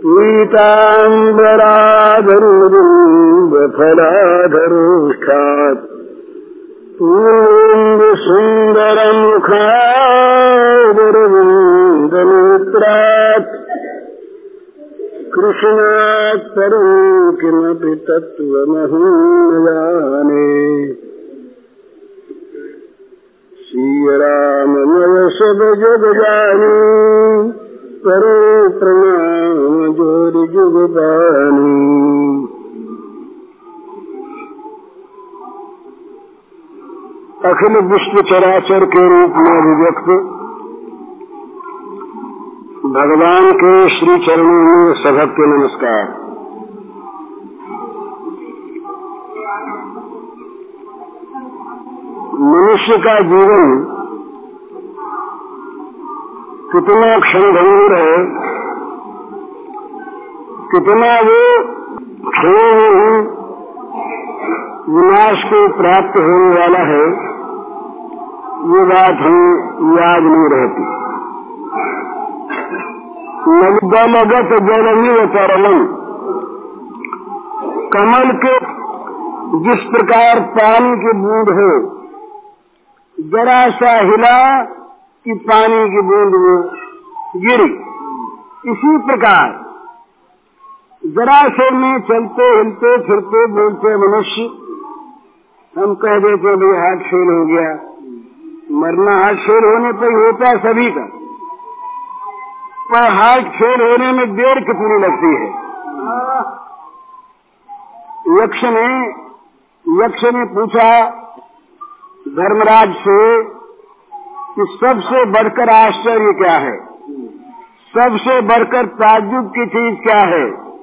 पीताम्बराधरफलाधरोष्ठात् पूर्णसुन्दरमुखादरविन्दनेत्रात् कृष्णात् परं किमपि तत्त्वमहं न जाने। श्रीराममय सब जग जानी करो प्रणाम जोरि जुग बानी। अखिल विश्व चराचर के रूप में अभिव्यक्त भगवान के श्री चरणों में सभक्ति नमस्कार। मनुष्य का जीवन कितना क्षणभंगुर है, कितना वो क्षण में विनाश को प्राप्त होने वाला है, ये बात हमें याद नहीं रहती। नवदलगत जलमिव तरलम, कमल के जिस प्रकार पानी की बूंद हो, जरा सा हिला कि पानी की बूंद वो गिरी, इसी प्रकार जरा से में चलते हिलते फिरते बोलते मनुष्य हम कह देते भाई हार्ट फेल हो गया। मरना हार्ट फेल होने पर ही होता है सभी का, पर हार्ट फेल होने में देर कितनी लगती है। यक्ष ने पूछा धर्मराज से कि सबसे बढ़कर आश्चर्य क्या है, सबसे बढ़कर ताज्जुब की चीज क्या है।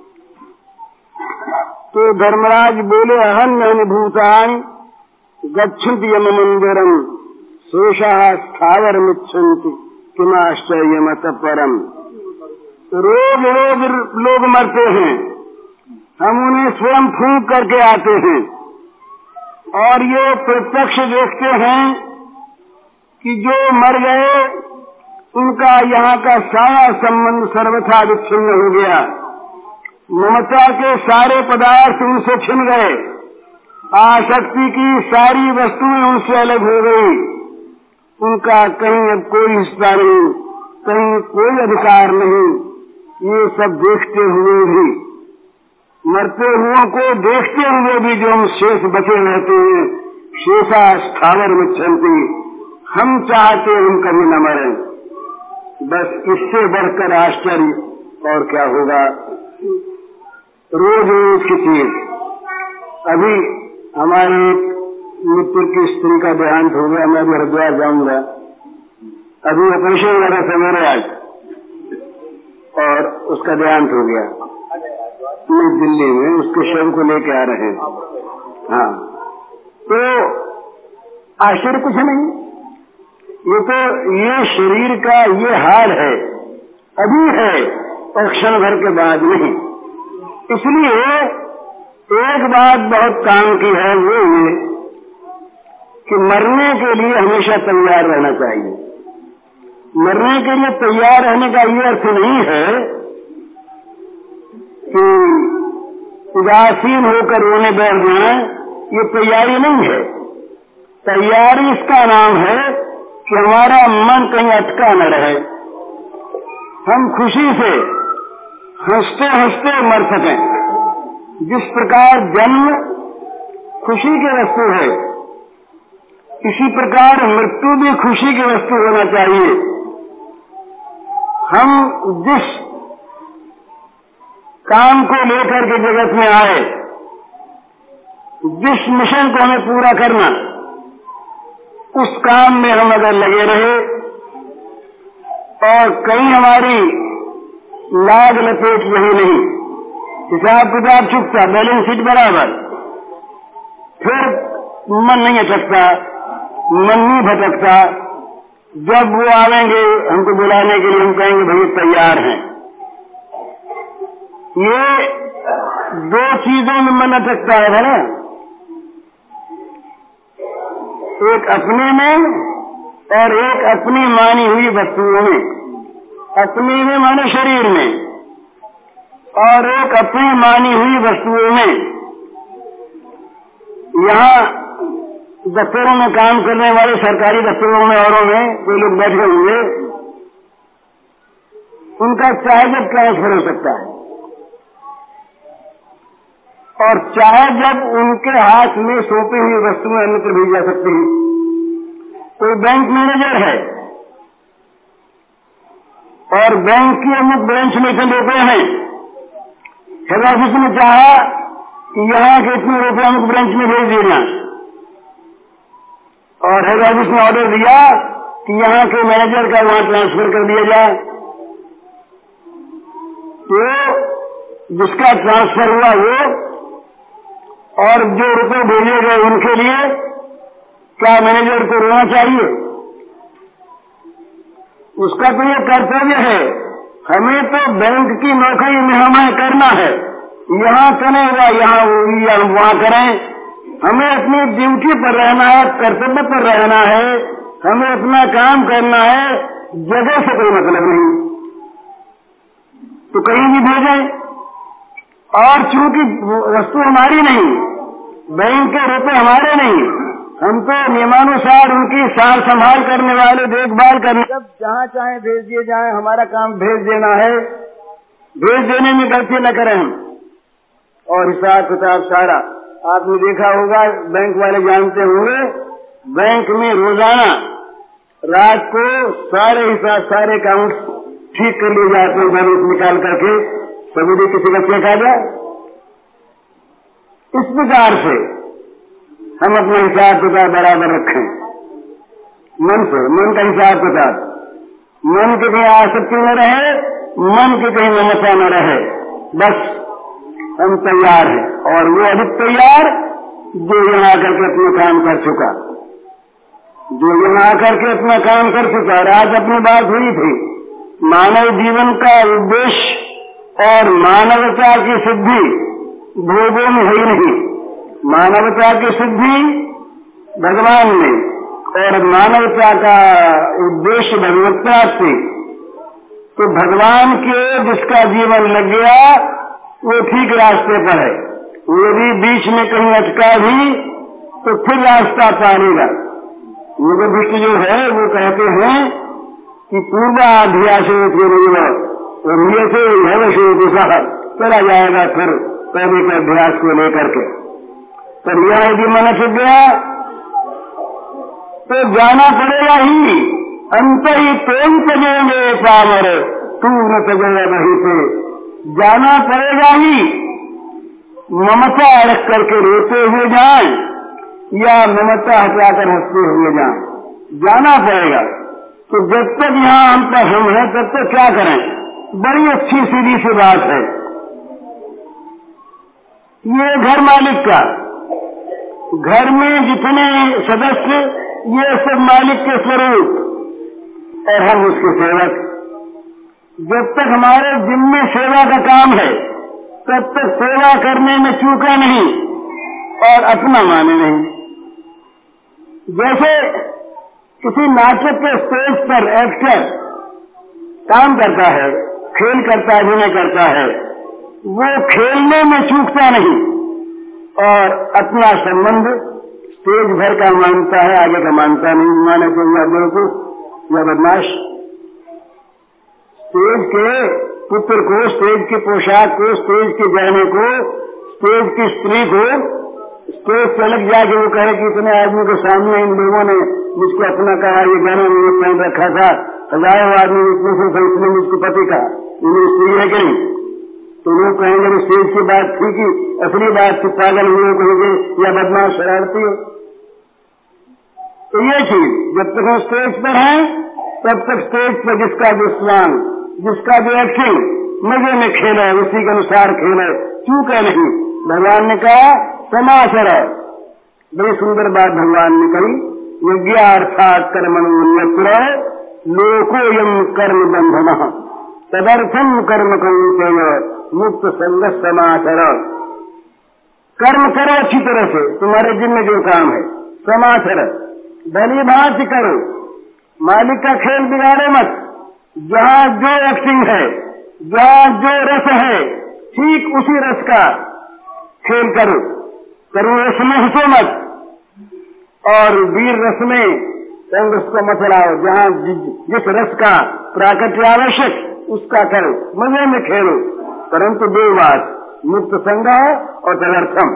तो धर्मराज बोले अहन्य भूतानि गच्छन्ति यम मंदिरम शेषाः स्थावर मिच्छन्ति किमाश्चर्यमत परम। रोज रोज लोग मरते हैं, हम उन्हें स्वयं फूंक करके आते हैं और ये प्रत्यक्ष देखते हैं कि जो मर गए उनका यहाँ का सारा संबंध सर्वथा विच्छिन्न हो गया, ममता के सारे पदार्थ उनसे छिन गए, आसक्ति की सारी वस्तुएं उनसे अलग हो गई, उनका कहीं अब कोई हिस्सा नहीं, कहीं कोई अधिकार नहीं। ये सब देखते हुए भी, मरते हुओं को देखते हुए भी जो हम शेष बचे रहते हैं, शेषा स्थावर मिच्छन्ति, हम चाहते हम कभी न मरें। बस इससे बढ़कर आश्चर्य और क्या होगा। रोज रोज की चीज। अभी हमारे मित्र की स्त्री का देहांत हो गया, मैं भी हरिद्वार जाऊंगा। अभी ऑपरेशन वाला सवेरे आज और उसका देहांत हो गया नई दिल्ली में, उसके शव को लेके आ रहे हैं। हाँ, तो आश्चर्य कुछ नहीं, ये तो ये शरीर का ये हाल है, अभी है और क्षण भर के बाद नहीं। इसलिए एक बात बहुत काम की है, वो ये कि मरने के लिए हमेशा तैयार रहना चाहिए। मरने के लिए तैयार रहने का ये अर्थ नहीं है कि उदासीन होकर रोने बैठ जाए, ये तैयारी नहीं है। तैयारी इसका नाम है कि हमारा मन कहीं अटका न रहे, हम खुशी से हंसते हंसते मर सकें। जिस प्रकार जन्म खुशी की वस्तु है, इसी प्रकार मृत्यु भी खुशी की वस्तु होना चाहिए। हम जिस काम को लेकर के जगत में आए, जिस मिशन को हमें पूरा करना, उस काम में हम अगर लगे रहे और कहीं हमारी लाग लपेट रही नहीं, हिसाब किताब चुकता, बैलेंस शीट बराबर, फिर मन नहीं अटकता, मन नहीं भटकता। जब वो आवेंगे हमको बुलाने के लिए, हम कहेंगे भाई तैयार हैं। ये दो चीजों में मन अटकता है ना, एक अपने में और एक अपनी मानी हुई वस्तुओं में। अपने में माने शरीर में, और एक अपनी मानी हुई वस्तुओं में। यहाँ दफ्तरों में काम करने वाले सरकारी दफ्तरों में औरों में कोई लोग बैठे होंगे, उनका चाहे जब ट्रांसफर हो सकता है और चाहे जब उनके हाथ में सौंपी हुई वस्तुएं अन्यत्र भेजी जा सकती हैं। कोई बैंक मैनेजर है और बैंक की अमुक ब्रांच में इतने रुपए हैं, हेड ऑफिस ने चाहा कि यहाँ के इतने रुपए अमुक ब्रांच में भेज देना और हेड ऑफिस ने ऑर्डर दिया कि यहाँ के मैनेजर का वहां ट्रांसफर कर दिया जाए, तो जिसका ट्रांसफर हुआ वो और जो रुपए भेजे गए उनके लिए क्या मैनेजर को रोना चाहिए? उसका तो ये कर्तव्य है, हमें तो बैंक की नौकरी में हमें करना है, यहाँ करेगा यहाँ या वहाँ करें, हमें अपनी ड्यूटी पर रहना है, कर्तव्य पर रहना है, हमें अपना काम करना है, जगह से कोई मतलब नहीं। तो कहीं भी भेजें, और चूंकि वस्तु हमारी नहीं, बैंक के रुपए हमारे नहीं, हम तो नियमानुसार उनकी सार संभाल करने वाले, देखभाल करने, जब जहाँ चाहे भेज दिए जाए, हमारा काम भेज देना है, भेज देने में गलती न करें हम। और हिसाब किताब सारा आपने देखा होगा, बैंक वाले जानते होंगे, बैंक में रोजाना रात को सारे हिसाब सारे अकाउंट ठीक कर लिए जाते हैं, बैलेंस निकाल करके सभी किसी का चेक आ जाए। इस प्रकार से हम अपना हिसाब किताब बराबर रखें, मन से, मन का हिसाब किताब, मन की कहीं आसक्ति न रहे, मन की कहीं ममता न रहे, बस हम तैयार हैं। और वो अधिक तैयार जो यहाँ आकर के अपना काम कर चुका, जो यहाँ आकर के अपना काम कर चुका। और आज अपनी बात हुई थी, मानव जीवन का उद्देश्य और मानवता की सिद्धि भोगों में है नहीं, मानवता की सिद्धि भगवान में, और मानवता का उद्देश्य भगवत प्राप्ति। तो भगवान के जिसका जीवन लग गया वो ठीक रास्ते पर है, यदि बीच में कहीं अटका भी तो फिर रास्ता पालेगा। योग भ्रष्ट जो है वो कहते हैं कि पूर्वाध्यास चला जाएगा फिर पहले के अभ्यास को लेकर के। पर यह यदि मन छुट गया तो जाना पड़ेगा ही, अंत ही प्रेम तजेंगे पावर, तू न तजेगा वहीं पे, जाना पड़ेगा ही। ममता रख करके रोते हुए जाएं या ममता हटाकर हंसते हुए जाएं, जाना पड़ेगा। तो जब तक यहाँ हम पर हम हैं तब तक क्या करें? बड़ी अच्छी सीधी सी बात है, ये घर मालिक का, घर में जितने सदस्य ये सब मालिक के स्वरूप और हम उसके सेवक। जब तक हमारे जिम्मे सेवा का काम है तब तक सेवा करने में चूका नहीं और अपना माने नहीं। जैसे किसी नाटक के स्टेज पर एक्टर काम करता है, खेल करता है, अभिनय करता है, वो खेलने में चूकता नहीं और अपना संबंध स्टेज भर का मानता है, आगे का मानता नहीं। माने तो या बेवकूफ या बदमाश। स्टेज के पुत्र को, स्टेज की पोशाक को, स्टेज के गहने को, स्टेज की स्त्री को, स्टेज से अलग जाके वो कहे कि इतने आदमी के सामने इन लोगों ने मुझको अपना कहा, ये गहना मैंने पहन रखा था, हजारों आदमी इसमें से इसने मुझको पति कहा, इन्हें स्त्री है कि नहीं? तो लोग कहेंगे स्टेज की बात थी कि असली बात थी, पागल हुए कहेंगे या बदमाश शरारती हो। तो ये चीज जब तक हम स्टेज पर हैं तब तक स्टेज पर जिसका जो स्नान, जिसका जो एक्टिंग मजे में खेले, उसी के अनुसार खेले, चूके नहीं। भगवान ने कहा समाचर, बड़ी सुंदर बात भगवान ने कही, यज्ञार्थात् कर्मण्यत्र लोकोयम कर्म बंधनः तदर्थम कर्म कौन्तेय मुक्त संग समाचर। कर्म करो अच्छी तरह से, तुम्हारे जिम्मे जो काम है समाचर, भली भांति करो, मालिक का खेल बिगाड़ो मत। जहाँ जो एक्टिंग है, जहाँ जो रस है, ठीक उसी रस का खेल करो। करुण रस में हंसो मत और वीर रस में रंग उसको मत लाओ। जहाँ जिस रस का प्राकट्य आवश्यक उसका करो, मजे में खेलो, परंतु दो बात, मुक्त संग और तदर्थम,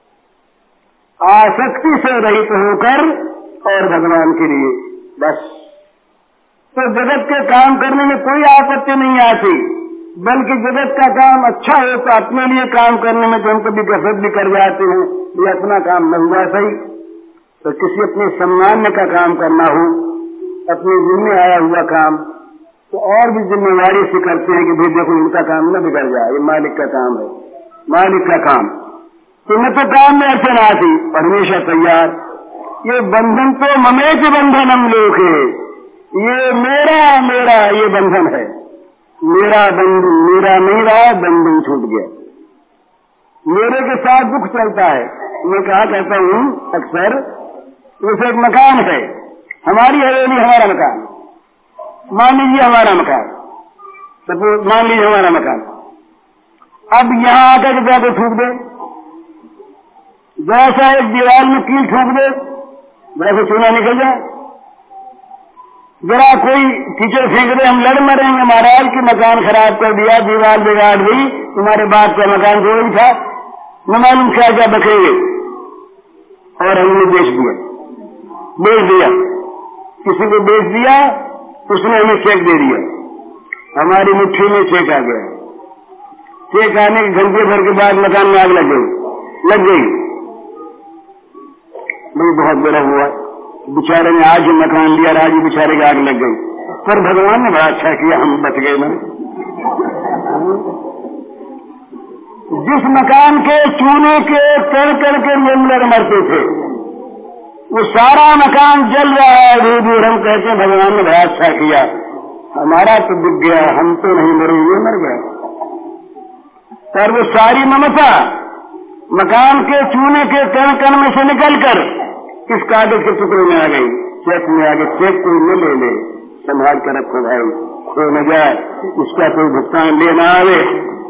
आसक्ति से रहित होकर और भगवान के लिए बस। तो जगत के काम करने में कोई आपत्ति नहीं आती, बल्कि जगत का काम अच्छा हो तो अपने लिए काम करने में तो हम कभी कसरत भी कर जाते हैं, ये अपना काम नहीं हुआ सही। तो किसी अपने सम्मान का काम करना हो, अपने जिम्मे आया हुआ काम, तो और भी जिम्मेवारी से करते हैं कि भाई देखो इनका काम न बिगड़ जाए, ये मालिक का काम है, मालिक का काम। तो न तो काम में अड़चन आती और हमेशा तैयार। ये बंधन तो ममेच बंधन हम लोग है, ये मेरा मेरा ये बंधन है, मेरा बंधन मेरा नहीं रहा, बंधन छूट गया। मेरे के साथ दुख चलता है। मैं कहा करता हूँ अक्सर, जैसे एक मकान है, हमारी हवेली हमारा मकान, मान लीजिए हमारा मकान, सपोज मान लीजिए हमारा मकान, अब यहाँ आकर के जाकर ठूक दे, जैसा एक दीवार में कील ठोक दे वैसे चूना निकल जाए। जरा कोई कीचड़ फेंक दे, हम लड़ मरेंगे महाराज कि मकान खराब कर दिया, दीवार बिगाड़ दी, तुम्हारे बाप का मकान जो ही था, न मालूम क्या क्या बखेंगे। और हमने बेच दिया, किसी को बेच दिया, उसने हमें चेक दे दिया, हमारी मुट्ठी में चेक आ गया। चेक आने के घंटे भर के बाद मकान में आग लग गई। भाई बहुत बड़ा हुआ, बेचारे ने आज ही मकान लिया, आज ही बेचारे की आग लग गई, पर भगवान ने बड़ा अच्छा किया, हम बच गए। ना जिस मकान के चूने के कण कण के अंदर मरते थे, वो सारा मकान जल रहा है धीरे धीरे। हम कहते हैं भगवान ने बड़ा अच्छा किया, हमारा तो बिक गया, हम तो नहीं मरे, ये मर गया। पर वो सारी ममता मकान के चूने के कण कण में से निकलकर इस कागज के टुकड़े में आ गई, चेक में आ गई। चेक कोई न ले ले, संभाल कर रखो भाई, खो न जाए, उसका कोई भुगतान लेना आवे।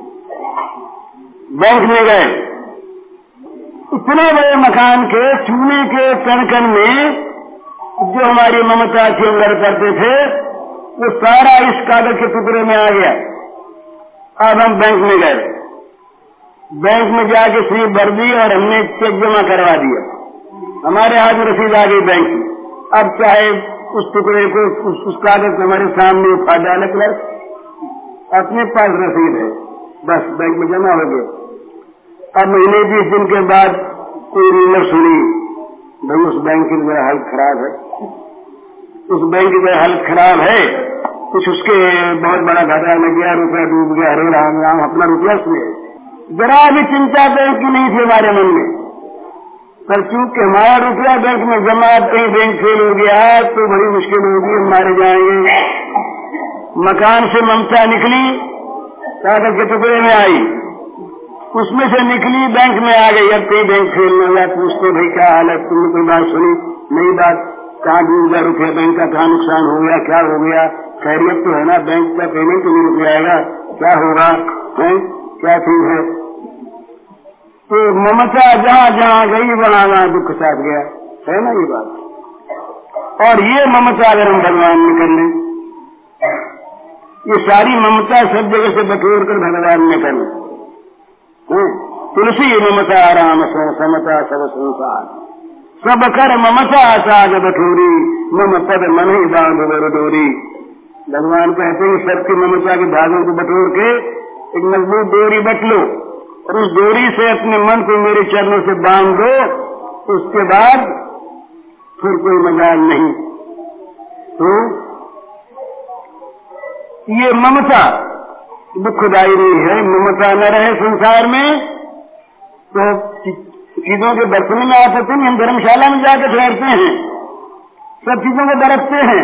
बैंक में गए, इतने बड़े मकान के चूने के कण कण में जो हमारी ममता के अंदर करते थे, वो सारा इस कागज के टुकड़े में आ गया। अब हम बैंक में गए, बैंक में जाके स्लिप भर दी और हमने चेक जमा करवा दिया, हमारे हाथ में रसीद आ गई बैंक की। अब चाहे उस टुकड़े को उस कागज हमारे सामने उठा डाले, प्लस अपने पास रसीद है, बस बैंक में जमा हो गया। अब महीने 20 दिन के बाद कोई रिमर सुनी, भाई उस बैंक की जो हालत खराब है, उस बैंक की जो हालत खराब है, कुछ उसके बहुत बड़ा घाटा लग गया, रुपया डूब गया, हरे राम राम, अपना रुपया उसमें। जरा भी चिंता बैंक की नहीं थी हमारे मन में, पर क्योंकि हमारा रुपया बैंक में जमा, कहीं बैंक फेल हो गया तो बड़ी मुश्किल होगी, हम मारे जाएंगे। मकान से ममता निकली, कागज के टुकड़े में आई, उसमें से निकली बैंक में आ गई। अब कहीं बैंक फेल न हुआ, पूछते भाई क्या हाल है, तुमने कोई बात सुनी? नई बात, कहाँ डूब गया रुपया बैंक का, कहाँ नुकसान हो गया, क्या हो गया? खैरियत तो है ना, बैंक का पेमेंट तो नहीं रुक जाएगा, क्या होगा, क्या चीज है? तो ममता जहाँ जहाँ गई वहाँ वहाँ दुख साथ गया, है ना ये बात। और ये ममता अगर हम भगवान में कर लें, ये सारी ममता सब जगह से बटोर कर भगवान में कर लें। तुलसी ममता राम समता सब संसार, सब कर ममता साग बठोरी, मम पद मन ही बांध बर डोरी। भगवान कहते हैं सबकी ममता के भागों को बटोर के एक मजबूत डोरी बट लो, और उस डोरी से अपने मन को मेरे चरणों से बांध दो, उसके बाद फिर कोई मजाल नहीं। तो ये ममता दुखदायी नहीं है। ममता न रहे संसार में तो चीजों के बरतने में आते हैं, हम धर्मशाला में जाकर ठहरते हैं, सब चीजों को बरतते हैं,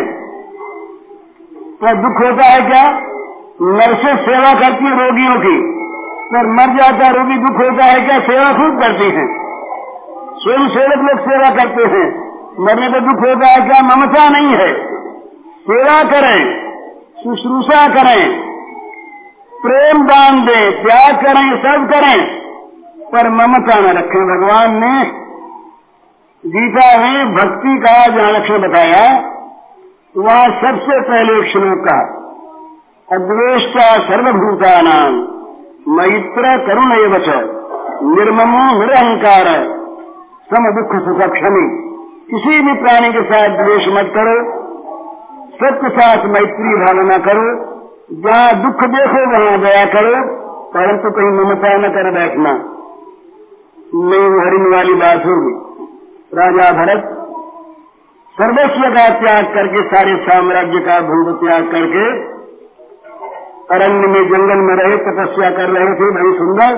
तो दुख होता है क्या? नर्सें सेवा करती है रोगियों की, पर मर जाता रोगी, दुख होता है क्या? सेवा खूब करती हैं, स्वयं सेवक लोग सेवा करते हैं, मरने पर दुख होता है क्या? ममता नहीं है। सेवा करें, शुश्रूषा करें, प्रेम दान दे, त्याग करें, सब करें, पर ममता न रखें। भगवान ने गीता में भक्ति का जहाँ लक्षण बताया, वहाँ सबसे पहले एक श्लोक का अद्वेष्टा सर्वभूतानां मैत्र करुण एव च निर्ममो निरहंकार सम दुख सुख क्षमी। किसी भी प्राणी के साथ द्वेष मत करो, सबके साथ मैत्री भावना करो, जहाँ दुख देखो वहाँ दया करो, परंतु कहीं ममता न कर बैठना। नहीं हरिण वाली बात होगी। राजा भरत सर्वस्व का त्याग करके, सारे साम्राज्य का भोग त्याग करके अरण्य में जंगल में रहे, तपस्या कर रहे थे। बड़ी सुंदर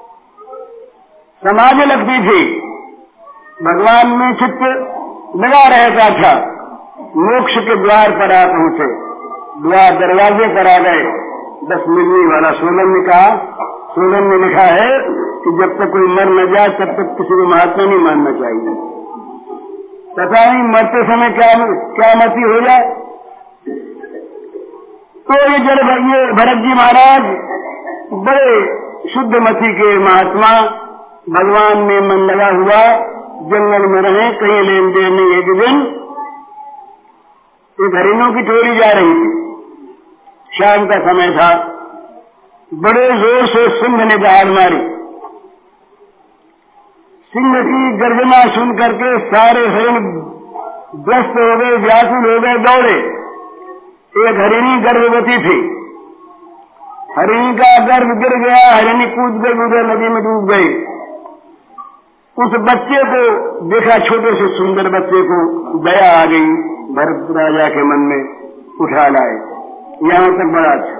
समाधि लगती थी, भगवान में चित्त लगा रहता था। मोक्ष के द्वार पर आ पहुंचे, द्वार दरवाजे पर आ गए। 10 मिलने वाला सोलन ने कहा, सोलन ने लिखा है कि जब तक कोई मर न जाए तब तक किसी को महात्मा नहीं मानना चाहिए। पता नहीं मरते समय क्या मति हो जाए। तो ये भरत जी महाराज बड़े शुद्ध मति के महात्मा, भगवान में मन लगा हुआ, जंगल में रहे, कहीं लेन देन नहीं। एक दिन एक हरिणों की टोली जा रही थी, शाम का समय था। बड़े जोर से सिंह ने दहाड़ मारी। सिंह की गर्जना सुन करके सारे हरिण ग्रस्त हो गए, व्याकुल हो गए, दौड़े। एक हरिणी गर्भवती थी, हरिणी का गर्भ गिर गया, हरिणी कूद गई, उधर नदी में डूब गई। उस बच्चे को देखा, छोटे से सुंदर बच्चे को, दया आ गई भरत राजा के मन में, उठा लाए। यहाँ तक बड़ा अच्छा,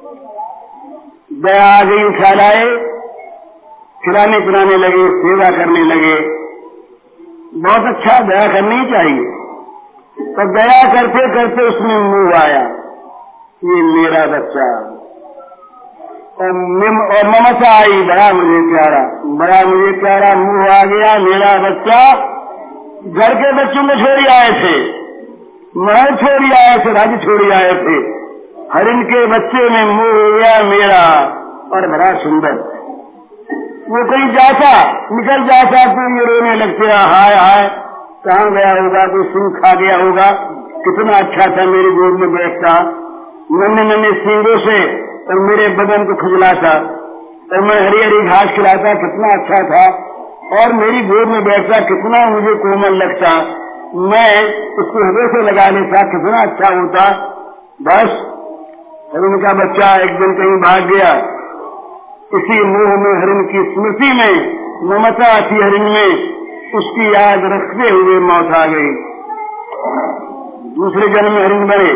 दया आ गई, उठा लाए, खिलाने पिलाने लगे, सेवा करने लगे। बहुत अच्छा, दया करनी चाहिए। तो दया करते करते उसमें मुंह आया, ये मेरा बच्चा, और ममता आई, बड़ा मुझे प्यारा, बड़ा मुझे प्यारा, मुंह आ गया, मेरा बच्चा। घर के बच्चों को छोड़ी आए थे, महल छोड़ी आए थे, राज्य छोड़ी आए थे, हरिण के बच्चे में मुंह हो गया मेरा, और बड़ा सुंदर। वो कहीं जाता, निकल जाता तो ये रोने लगते, हाय हाय कहाँ गया होगा, कोई सिंह खा गया होगा, कितना अच्छा था, मेरी गोद में बैठता, नन्हे नन्हे सींगों से और मेरे बदन को खुजलाता, और मैं हरी हरी घास खिलाता, कितना अच्छा था, और मेरी गोद में बैठता, कितना मुझे कोमल लगता, मैं उसको हृदय से लगा लेता, कितना अच्छा होता। बस हरिण का बच्चा एक दिन कहीं भाग गया, इसी मोह में, हरिण की स्मृति में, ममता थी हरिण में, उसकी याद रखते हुए मौत आ गई। दूसरे जन्म में हरिण बने,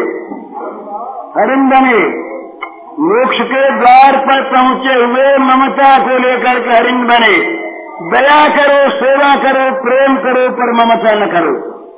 हरिण बने, मोक्ष के द्वार पर पहुंचे हुए ममता को लेकर के हरिण बने। दया करो, सेवा करो, प्रेम करो, पर ममता न करो।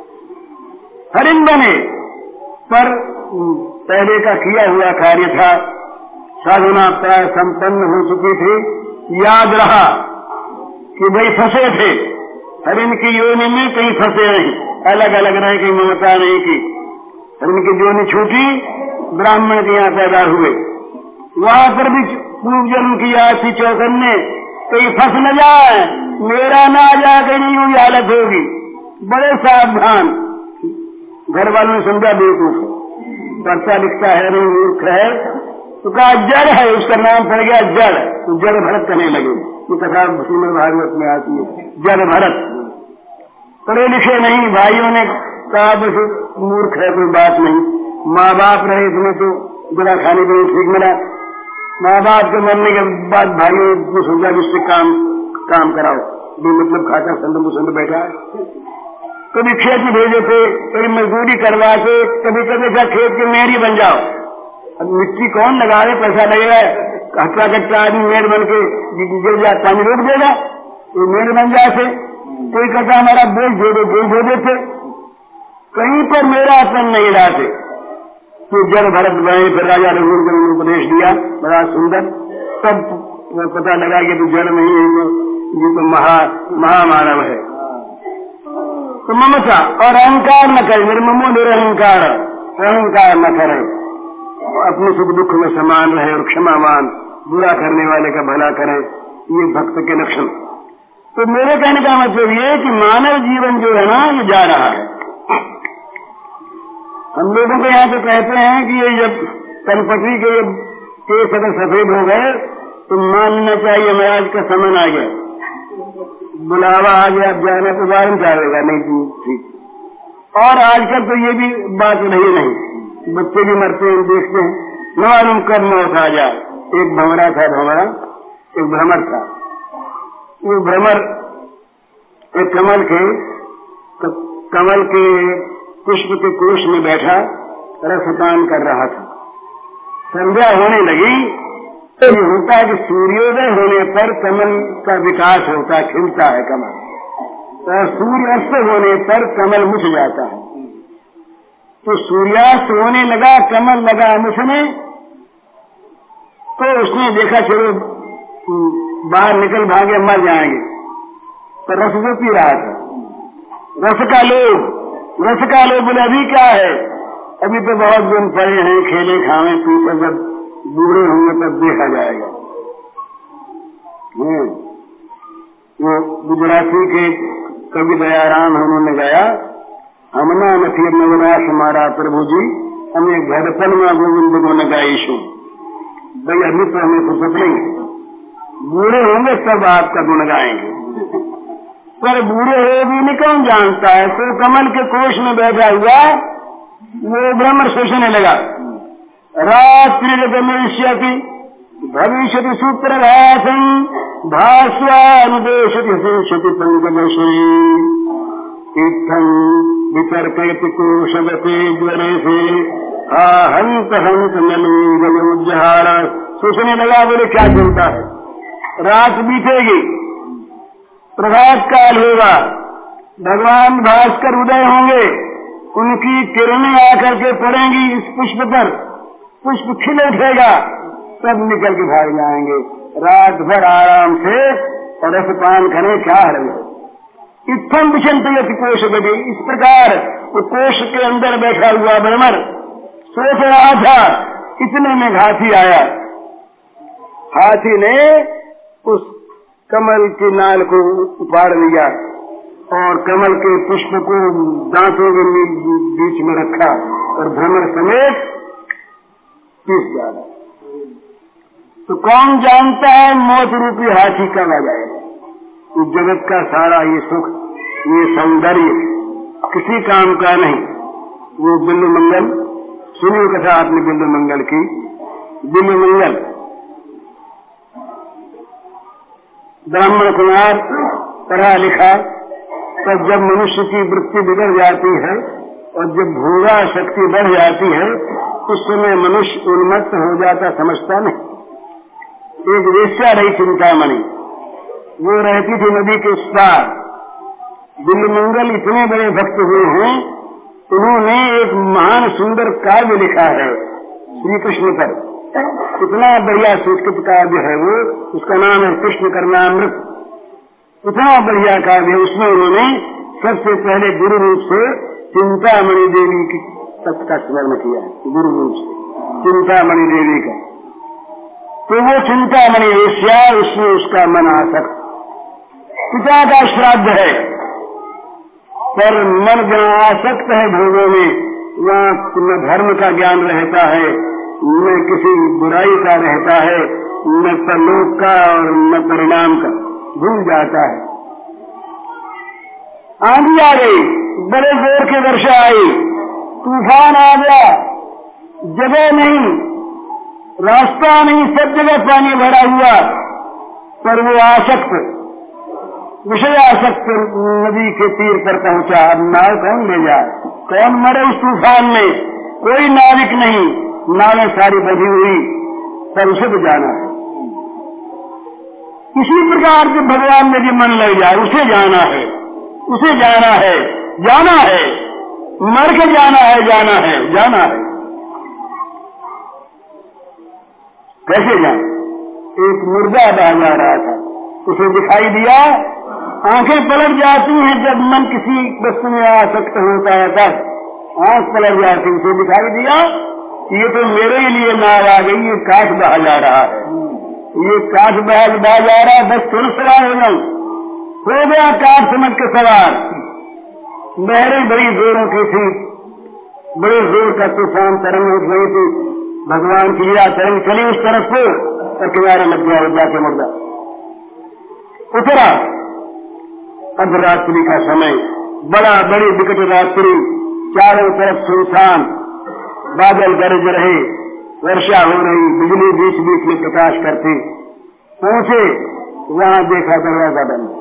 हरिण बने, पर पहले का किया हुआ कार्य था, साधना प्राय संपन्न हो चुकी थी। याद रहा कि भाई फंसे थे हरिण की योनि में, कहीं फंसे नहीं, अलग अलग रहे, कहीं ममता नहीं की। हरिण की योनि छूटी, ब्राह्मण के यहाँ पैदा हुए, वहाँ पर भी पूर्व जन्म की याद थी चौकन्ने, कहीं फंस न जाए, मेरा ना आ जाए, कहीं नहीं हुई हालत होगी। बड़े सावधान। घर वालों ने समझा बेवकूफ, पढ़ता लिखता है नहीं, मूर्ख है, तो कहा जड़ है, उसका नाम पड़ गया जड़, तो जड़ भरत करने लगे। ये कथा श्रीमद् भागवत में आती है, जड़ भरत। पढ़े लिखे नहीं, भाइयों ने कहा बस मूर्ख है, कोई बात नहीं। माँ बाप रहे इसमें तो बुरा खाने को ठीक मिला। माँ बाप के मरने के बाद भाइयों को सोचा जिससे काम कराओ, भी मतलब खाता संत बैठा है। कभी खेत में भेजे थे, कभी मजदूरी करवा के, कभी कभी खेत के मेहरी बन जाओ। अब मिट्टी कौन लगा रहे, पैसा लगेगा, हट्टा कट्टा आदमी मेड़ बन के गिर जाए, पानी रोक देगा, ये मेड़ बन जाते। कोई कहता हमारा बोझ दे दो, बोझ दे देते। कहीं पर मेरा अपन नहीं लाते। तो जड़ भरत बने, फिर राजा रघुवीर ने उपदेश दिया, बड़ा सुंदर। तब पता लगा कि तो जड़ नहीं है, ये तो महामानव है। तो ममता और अहंकार न करे, निर्ममो निरहंकार, अहंकार न करे, अपने सुख दुख में समान रहे और क्षमावान बुरा करने वाले का भला करे, ये भक्त के लक्षण। तो मेरे कहने का मतलब ये कि मानव जीवन जो है ना, ये जा रहा है। हम लोगों को यहाँ तो कहते हैं कि ये जब कनपटी के केस अगर सफेद हो गए तो मान लेना चाहिए महाराज का समय आ गया, बुलावा आ गया, अब जाना तो वारन चाहेगा नहीं ठीक। और आजकल तो ये भी बात नहीं, बच्चे भी मरते हैं, देखते हैं, न मालूम कब मौत आ जाए। एक भंवरा था, एक भ्रमर था। वो भ्रमर एक कमल के पुष्प के कोष में बैठा रसपान कर रहा था। संध्या होने लगी तो ये होता है कि सूर्योदय होने पर कमल का विकास होता है, खिलता है कमल, और सूर्यास्त होने पर कमल मुछ जाता है। तो सूर्यास्त होने लगा, कमल लगा मुछने, तो उसने देखा चलो बाहर निकल भागे, मर जाएंगे, तो रस जो पी रहा था, रस का लोभ बोले अभी क्या है, अभी तो बहुत दिन पड़े हैं, खेले खावे पीछे, जब बूढ़े होंगे तब देखा जाएगा। वो गुजराती के कवि दयाराम उन्होंने गाया, हमना नथी नवराश हमारा प्रभु जी, हमें घरपन में गोविंद को न गाईशु। भाई अभी तो हमें फुर्सत नहीं, बूढ़े होंगे तब आपका गुण गाएंगे, पर बूढ़े हो भी नहीं कौन जानता है। तो कमल के कोष में बैठा हुआ वो भ्रमर सोचने लगा, रात्रि गमिष्यति भविष्यति सूत्रभासं भास्वानुदेशति संशति पंकजश्री तीर्थं वितर्कयति कोशगते ज्वरे से हंत हंत नलूजहार। सोचने लगा, बोले क्या चलता है, रात बीतेगी, प्रभात काल होगा, भगवान भास्कर उदय होंगे, उनकी किरणें आकर के पड़ेंगी इस पुष्प पर, पुष्प खिल उठेगा, सब निकल के भाग जाएंगे। रात भर आराम से और रसपान करें, क्या है इत्थम विचंतयति कोश गति। इस प्रकार वो कोश के अंदर बैठा हुआ भ्रमर सोच रहा था, इतने में हाथी आया। हाथी ने उस कमल की नाल को उपाड़ लिया और कमल के पुष्प को दांतों के बीच में रखा और भ्रमर समेत पीस डाला। तो कौन जानता है मौत रूपी हाथी कब आ जाएगा। इस जगत का सारा ये सुख, ये सौंदर्य किसी काम का नहीं। वो बिल्व मंगल सुनिए कथा आपने, बिल्व मंगल की। बिल्व मंगल ब्राह्मण कुमार पढ़ा लिखा, तब जब मनुष्य की वृत्ति बिगड़ जाती है और जब भोगा शक्ति बढ़ जाती है, उस समय मनुष्य उन्मत्त हो जाता, समझता नहीं। एक वेश्या रही चिंतामणि, वो रहती थी नदी के उस पार। बिल्वमंगल इतने बड़े भक्त हुए हैं, उन्होंने एक महान सुंदर काव्य लिखा है श्री कृष्ण पर। इतना बढ़िया संस्कृत काव्य है वो, उसका नाम है कृष्ण कर्णामृत। इतना बढ़िया काव्य, उसमें उन्होंने सबसे पहले गुरु रूप से चिंतामणि देवी की तत्व का स्मरण किया है, गुरु रूप से चिंतामणि देवी का। तो वो चिंतामणि वेश्या, उसमें उसका मन आसक्त, पिता का श्राद्ध है, पर मन जहाँ आसक्त है भोगों में, वहाँ न धर्म का ज्ञान रहता है, न किसी बुराई का रहता है, न परलोक का और न परिणाम का, भूल जाता है। आंधी आ गई, बड़े जोर की वर्षा आई, तूफान आ गया, जगह नहीं, रास्ता नहीं, सब जगह पानी भरा हुआ, पर वो आसक्त, विषय आसक्त नदी के तीर पर पहुंचा। अब नाव कौन ले जाए, कौन मरे उस तूफान में, कोई नाविक नहीं, नावें सारी बधी हुई, पर उसे तो जाना है। इसी प्रकार से भगवान में भी मन लग जाए, उसे जाना है, उसे जाना है, जाना है, मर के जाना है, जाना है, जाना है। कैसे जाए? एक मुर्दा बह जा रहा था, उसे दिखाई दिया, आंखें पलट जाती हैं जब मन किसी वस्तु में आसक्त होता है, तब आंख पलट जाती, उसे दिखाई दिया ये तो मेरे ही लिए नाव आ गई, ये काठ बहा जा रहा है। ये काठ बाज आ रहा, बस थोड़ा सवार हो जाऊं, हो गया काठ समझ के सवार। लहरें बड़ी जोरों की थी, बड़े जोर का तूफान, तरंग उठ रही थी। भगवान की लीला तरंग चली उस तरफ से और किनारे लग गया, जाके मुर्दा उतरा। अर्धरात्रि का समय, बड़ी विकट रात्रि, चारों तरफ सुनसान, बादल गरज रहे, वर्षा हो रही, बिजली बीच बीच में प्रकाश करती। पहुंचे वहां देखा दरवाजा बंद।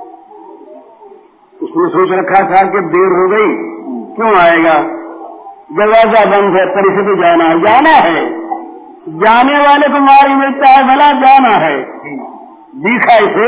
उसने सोच रखा था कि देर हो गई, क्यों आएगा, दरवाजा बंद है, पर इसे तो जाना है। जाना है, जाने वाले को मार ही मिलता है, भला जाना है। दिखा इसे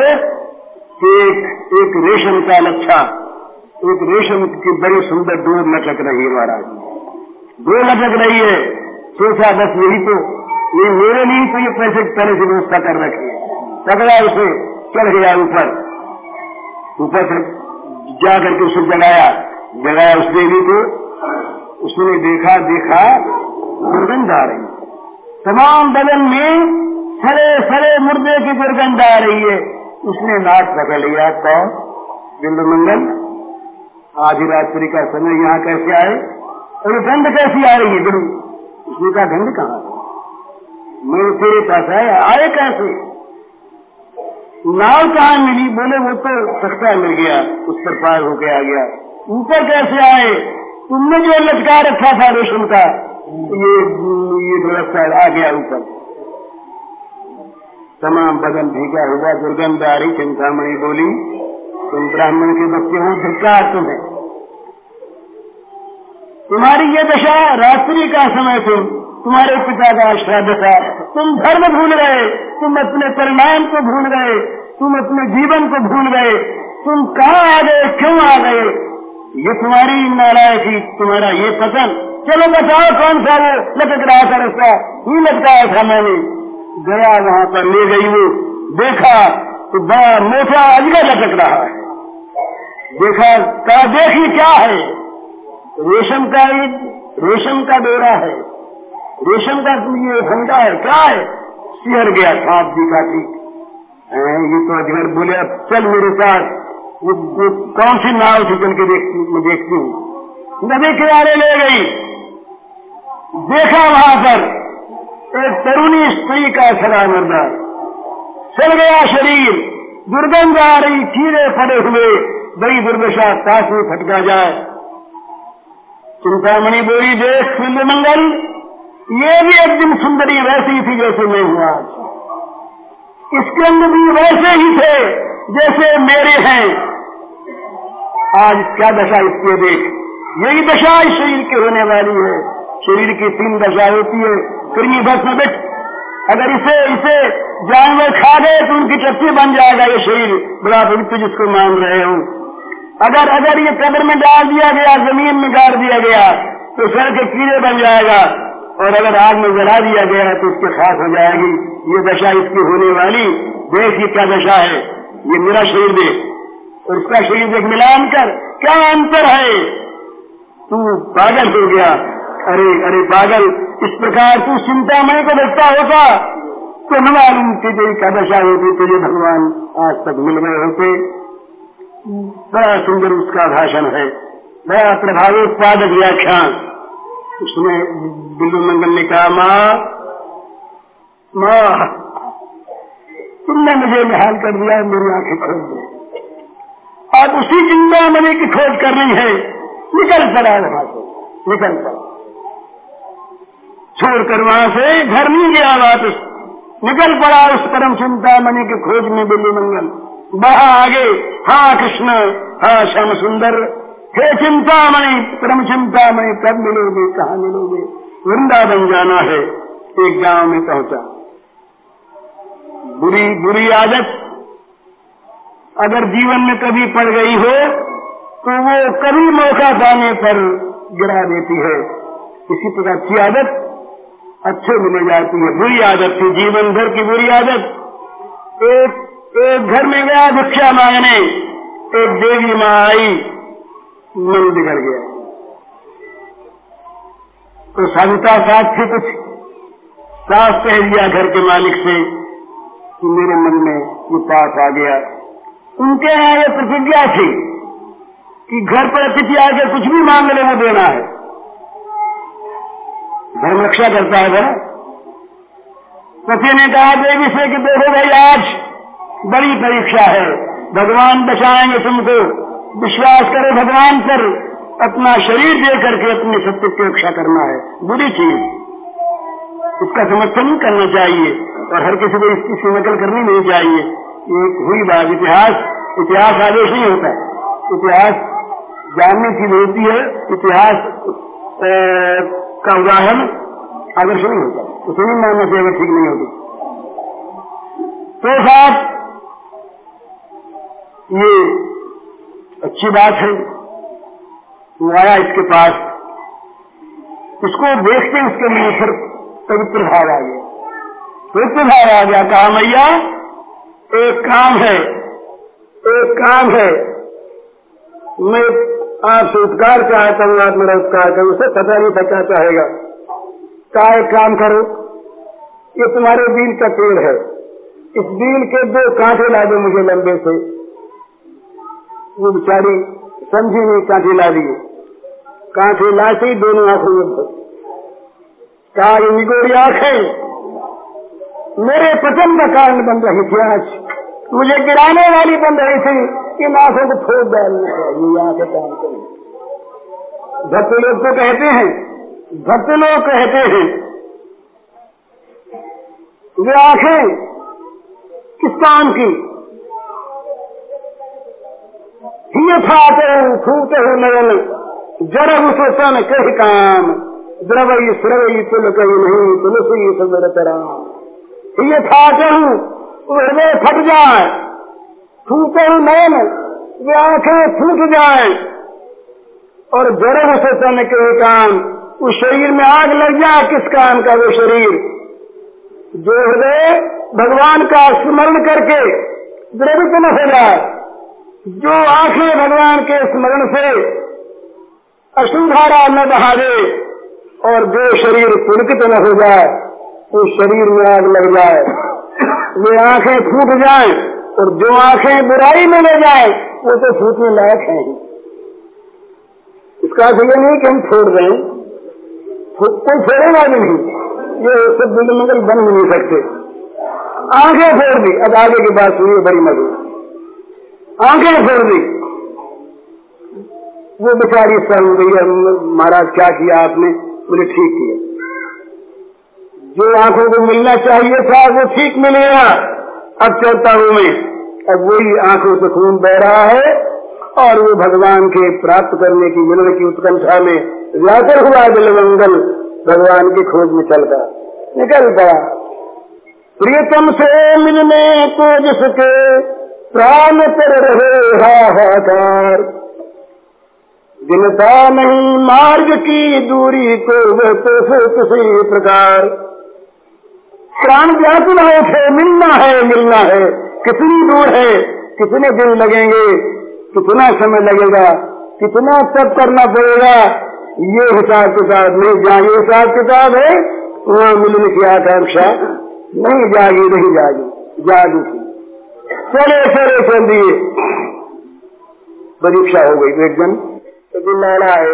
एक रेशम का लच्छा, एक रेशम की बड़ी सुंदर डोर लटक रही है महाराज, डोर लटक रही है। सोचा बस यही तो, ये मेरे नहीं तो ये पैसे पहले से व्यवस्था कर रखी है। पकड़ा उसे, चढ़ गया ऊपर से जा करके उसे जगाया उस देवी को। उसने देखा दुर्गंध आ रही, तमाम बदन में सरे मुर्दे की दुर्गंध आ रही है। उसने नाक पकड़ लिया, कौन बिल्वमंगल, आधी रात्रि का समय यहाँ कैसे आए और गंध कैसी आ रही है गुरु? उसने कहा गंध कहाँ है, मैं तेरे पास आए कैसे? नाव कहाँ मिली? बोले वो तो तख्ता मिल गया, उस पर पार होके आ गया। ऊपर कैसे आए? तुमने जो लटका रखा था रेशम का, ये व्यवस्था आ गया ऊपर। तमाम बदन भीगा हुआ, दुर्गंध आ रही। चिंतामणि बोली, तुम ब्राह्मण के बच्चे हो, धिक्कार तुम्हें, तुम्हारी ये दशा, रात्रि का समय, तुम्हारे पिता का श्राद्ध था, तुम धर्म भूल गए, तुम अपने परिणाम को भूल गए, तुम अपने जीवन को भूल गए, तुम कहाँ आ गए, क्यों आ गए? ये तुम्हारी नालायकी, तुम्हारा ये पतन। चलो बताओ कौन सा वो लटक रहा था रास्ता? ही लटकाया था मैंने। गया वहां पर, ले गई वो, देखा तो बड़ा मोटा अजगर लटक रहा है। देखा, कहा देखी क्या है? रेशम का डोरा है, रेशम का ये फंदा है, क्या है? सिहर गया, सांप भी काटी। ये तो अजगर। बोले अब चल मेरे साथ, वो कौन सी नाव थी चल के देखती हूँ। नदी किनारे ले गई, देखा वहां पर एक तरुणी स्त्री का सड़ा मुर्दा, चल गया शरीर, दुर्गंध आ रही, कीड़े पड़े हुए, बड़ी दुर्दशा, काश में फटका जाए। चिंतामणि बोली, देख बिल्वमंगल, ये भी एक दिन सुंदरी वैसी थी जैसे मैं हूँ आज, इसके अंदर भी वैसे ही थे जैसे मेरे हैं। आज क्या दशा इसकी देख, यही दशा इस शरीर की होने वाली है। शरीर की 3 दशा होती है। कृमि भस्म बिट, अगर इसे जानवर खा गए तो उनकी चट्टी बन जाएगा ये शरीर, बड़ा पवित्र जिसको मान रहे हो। अगर ये कब्र में डाल दिया गया, जमीन में गाड़ दिया गया तो सर के कीड़े बन जाएगा, और अगर आग में जला दिया गया तो उसकी खाक हो जाएगी। ये दशा इसकी होने वाली। देख ये क्या दशा है, ये मेरा शरीर देख और उसका शरीर देख, मिलान कर, क्या अंतर है? तू पागल हो गया। अरे पागल, इस प्रकार तू चिंतामणि को देखता होता तो न मालूम कि तेरी क्या दशा होती, तुझे भगवान आज तक मिल गए होते। बड़ा सुंदर उसका भाषण है, बड़ा प्रभावोत्पादक व्याख्यान। उसमें बिल्वमंगल ने कहा, माँ तुमने मुझे निहाल कर दिया, मेरी आंखें खोल दी। अब उसी चिंतामणि की खोज करनी है। निकल पड़ा वहां से, निकल पड़ा, छोड़कर वहां से घर नहीं गया वापस, निकल पड़ा उस परम चिंतामणि की खोज में। बिल्वमंगल बढ़ा आगे, हाँ कृष्ण, हाँ श्याम सुंदर, हे चिंतामणि, परम चिंतामणि, कब मिलोगे, कहाँ मिलोगे? वृंदावन जाना है। एक गांव में पहुंचा। बुरी आदत अगर जीवन में कभी पड़ गई हो तो वो कभी मौका पाने पर गिरा देती है। इसी प्रकार की आदत अच्छे मिले जाती है। बुरी आदत थी, जीवन भर की बुरी आदत। एक घर में गया भिक्षा मांगने, एक देवी माँ आई, मन बिगड़ गया। तो साधुता साथ थी कुछ, सास कह दिया घर के मालिक से कि मेरे मन में ये पाप आ गया। उनके यहाँ ये प्रतिज्ञा थी कि घर पर अतिथि आके कुछ भी मांग ले वो देना है। धर्म रक्षा करता है वह। पति ने कहा देवी से कि देखो भाई आज बड़ी परीक्षा है, भगवान बचाएंगे तुमको, विश्वास करो भगवान पर, अपना शरीर दे करके अपने सत्य की रक्षा करना है। बुरी चीज, इसका समर्थन नहीं करना चाहिए और हर किसी को इसकी नकल करनी नहीं चाहिए। ये हुई बात। इतिहास आदेश नहीं होता, इतिहास जानने की होती है, इतिहास का उदाहरण आदर्श नहीं होता, उसे नहीं मानना चाहिए ठीक नहीं होती। तो साहब ये अच्छी बात है, वो आया इसके पास, उसको देखते उसके लिए फिर पवित्र भाव आ गया, पवित्र भाव आ गया। कहा मैया एक काम है, मैं आपसे उपकार चाहता हूँ, आप मेरा उपकार करो। उसे पता नहीं था क्या चाहेगा। कहा एक काम करो, ये तुम्हारे बील का पेड़ है, इस बील के 2 कांटे ला दो मुझे लंबे से। वो बेचारी समझी नहीं, कांटे ला दिए। कांटे लाती दोनों आंखों में कहा निगोरी आंखें मेरे पतन का कारण बन रही थी, आज मुझे गिराने वाली बन रही थी, इन आंखों को फोड़ डालना चाहिए, ये आंखें काम करें। भक्त लोग तो कहते हैं, भक्त लोग कहते हैं ये आंखें किस काम की? फूटे हो नयन जरब उसे सन कही काम, द्रवई श्रवई तुल कही नहीं तुलसी सुंदर राम। ये फाटे हृदय फट जाए, फूटे नयन वे आंखें फूट जाए, और जरब उसे सन कही काम, उस शरीर में आग लग जाए। किस काम का वो शरीर? जो हृदय भगवान का स्मरण करके द्रवित न हो जाए, जो आंखें भगवान के स्मरण से अश्रुधारा न बहा दे, और जो शरीर पुलकित न हो जाए, उस शरीर में आग लग जाए, वे आंखें फूट जाएं, और जो आंखें बुराई में ले जाए वो तो फूटने लायक हैं। इसका अर्थ ये नहीं कि हम छोड़ दें, कोई छोड़ेगा भी नहीं, ये सब बिल्ड मंगल बन भी नहीं सकते। आंखें फोड़ दी, अब आगे की बात सुनिए बड़ी मधुर। आंखें फोड़ दी, वो बेचारी शर्म भैया महाराज क्या किया आपने? बोले ठीक किया, जो आंखों को मिलना चाहिए था वो ठीक मिलेगा। अब चलता हूँ मैं, अब वही आंखों से खून बह रहा है, और वो भगवान के प्राप्त करने की मिलने की उत्कंठा में व्याकुल हुआ दिलमंगल भगवान की खोज में चलता निकल पड़ा। प्रियतम से मिलने को जिसके प्राण पर रहे हाहाकार, गिनता नहीं मार्ग की दूरी को वह तो किसी प्रकार। प्राण व्याकुल है थे, मिलना है, कितनी दूर है, कितने दिन लगेंगे, कितना समय लगेगा, कितना तप करना पड़ेगा, ये हिसाब किताब नहीं। जहाँ ये हिसाब किताब है वहाँ मिलने की आकांक्षा नहीं जागी थी। चल दिए, परीक्षा हो गई। एक दिन तो बिल्ला है,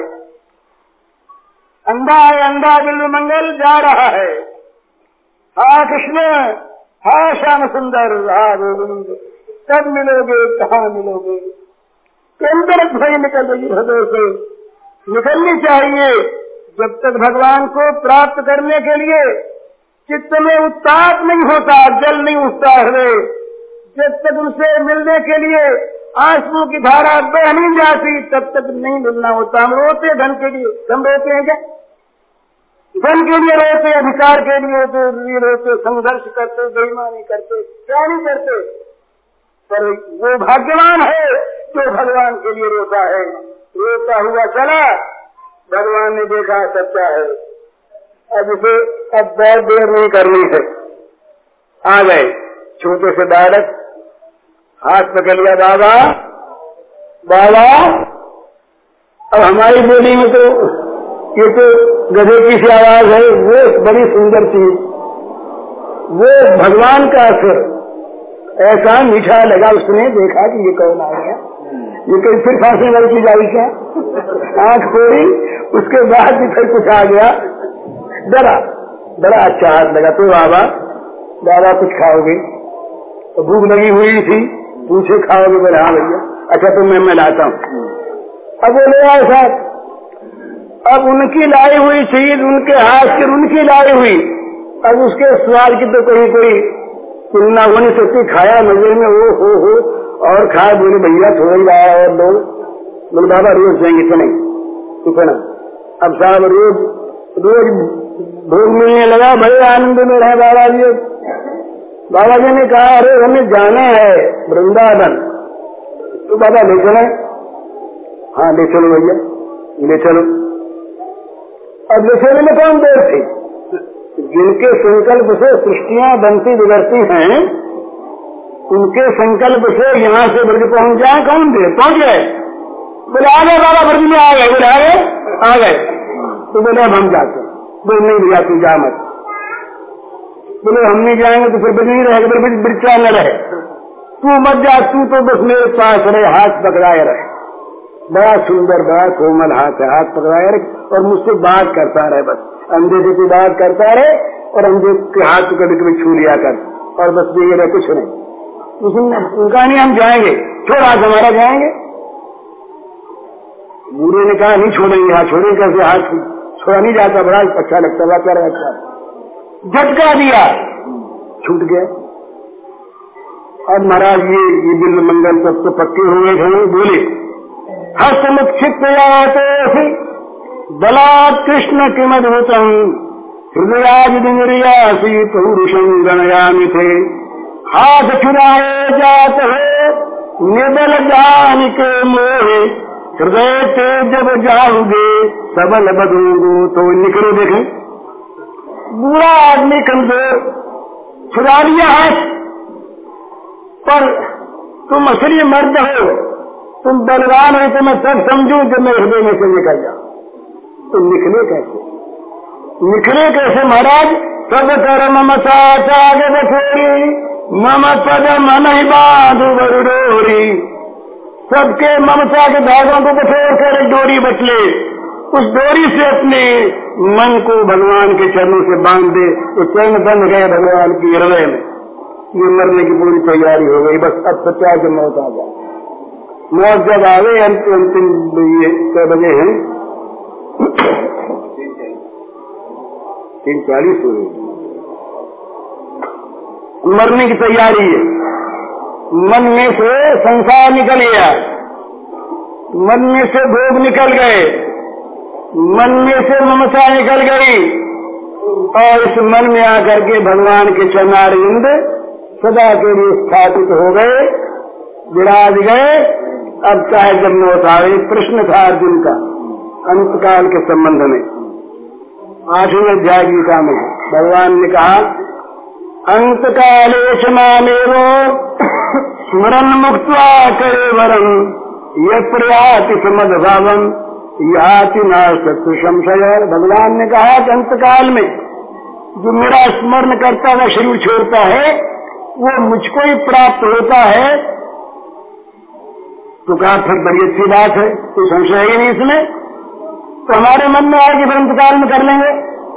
अंधा बिल्लु मंगल जा रहा है। हा कृष्ण, हा श्याम सुंदर, हा गोविंद, कब मिलोगे, कहाँ मिलोगे? केंद्र भय निकल रही हृदय से, निकलनी चाहिए। जब तक भगवान को प्राप्त करने के लिए चित्त में उत्ताप नहीं होता, जल नहीं उठता हृदय, जब तक उनसे मिलने के लिए आंसुओं की धारा बह नहीं जाती, तब तक नहीं मिलना होता। हम रोते धन के लिए, हम रोते हैं क्या? धन के लिए रोते, अधिकार के लिए रोते, संघर्ष करते, बेईमानी करते, क्या नहीं करते? पर वो भाग्यवान है जो भगवान के लिए रोता है। रोता हुआ चला, भगवान ने देखा सच्चा है, अब इसे अब बहुत देर नहीं करनी है। आ गए छोटे से बालक, हाथ पकड़ लिया, बाबा। अब हमारी बोली में तो ये तो गधे की सी आवाज है, वो बड़ी सुंदर चीज, वो भगवान का असर, ऐसा मीठा लगा, उसने देखा कि ये कौन आ गया, ये कोई फिर फांसी वाली की जाई क्या। आंख खोली, उसके बाद भी फिर कुछ आ गया, डरा, बड़ा अच्छा हाथ लगा। तो बाबा कुछ खाओगे? तो भूख लगी हुई थी, पूछे खाओगे? बोले हाँ भैया। अच्छा तो मैं लाता हूँ। अब बोले ऐसा, अब उनकी लाई हुई चीज, उनके हाथ की उनकी लाई हुई, अब उसके स्वाद की तो कोई तुलना हो नहीं सकती। खाया मजे में हो और खाए। बोले भैया थोड़ा ही लाया और दो। बोले बाबा रोज देंगे तो नहीं कितना। अब साहब रोज भोग मिलने लगा, बड़े आनंद में रहे बाबा जी। बाबा जी ने कहा अरे हमें जाना है वृंदावन, तो बाबा ले चले। हाँ ले चलो भैया, ले चलो। अब ले चलने में कौन देर थी? जिनके संकल्प से सृष्टियां बनती बिगड़ती हैं, उनके संकल्प से यहाँ से ब्रज पहुंच जाए, कौन देर पहुंच गए। बोले आ गए बाबा, ब्रज में आ गए। बोले आ गए। तो बोले अब हम जाते। बोले नहीं भैया तू जा मत। बोले हम नहीं जाएंगे तो फिर ब्रज नहीं रहेगा, ब्रज क्या न रहे। तू मत जा, तू तो बस मेरे पास रहे, हाथ पकड़ाए रहे। बड़ा सुंदर बड़ा कोमल हाथ है, हाथ पकड़ाए रहे और मुझसे बात करता रहे। बस अंधे से तू बात करता रहे और अंधे के हाथ को कभी कभी छू लिया कर, और बस ये रहे, कुछ नहीं। उनका नहीं हम जाएंगे, छोड़ हाथ हमारा, जाएंगे। बूढ़े ने कहा नहीं छोड़ेंगे। हाथ छोड़ेंगे कैसे, हाथ छोड़ा नहीं जाता, बड़ा अच्छा लगता, बड़ा अच्छा। झटका दिया, छूट गया। अब महाराज ये बिल्व मंगल तब तो पक्के हुए थे। बोले हस्तमुक्षिप्त बलात् कृष्ण किमद्भुतम् हृदयादिन्द्रियासि पौरुषं गणयामि थे। हाथ छुड़ाए जात है निर्बल जान के मोहे, हृदय ते जब जाओगे सबल बदूंगो। तो निकलो, देखें बुरा आदमी कमजोर, छुड़ा लिया हाथ, पर तुम असली मर्द हो, तुम बलवान हो, तो मैं सब समझू जब मैं हृदय में से निकल जाऊं। तो निकले कैसे, निकले कैसे महाराज? सब कर्म मसाचाग बठोरी, मम पद मन ही बांधु बरुडोरी। सबके ममता के धागों को बटोर कर एक डोरी बटले, उस डोरी से अपने मन को भगवान के चरणों से बांध दे, तो चरण बंध गए भगवान की हृदय में। ये मरने की पूरी तैयारी हो गई, बस अब सत्या के मौत आ जाए। मौत जब आवे, अंतिम ये 6 बजे है, 3:40 हो गई, मरने की तैयारी है। मन में से संसार निकल गया, मन में से भोग निकल गए, मन में से ममता निकल गई, और इस मन में आकर के भगवान के चरणारविंद सदा के लिए स्थापित हो गए, विराज गए। अब चाहे जब मौत आए। प्रश्न था अर्जुन का अंतकाल के संबंध में, 8वें अध्याय गीता में भगवान ने कहा अंतकाले मामेवो स्मरन् मुक्त्वा कलेवरम् यत्प्रयाति समद्भावम् याति नास्ति संशय। भगवान ने कहा कि अंतकाल में जो मेरा स्मरण करता हुआ शरीर छोड़ता है, वो मुझको ही प्राप्त होता है। तो कहा फिर बड़ी अच्छी बात है, कोई संशय ही नहीं इसमें। तो हमारे मन में आए कि फिर अंतकाल में कर लेंगे।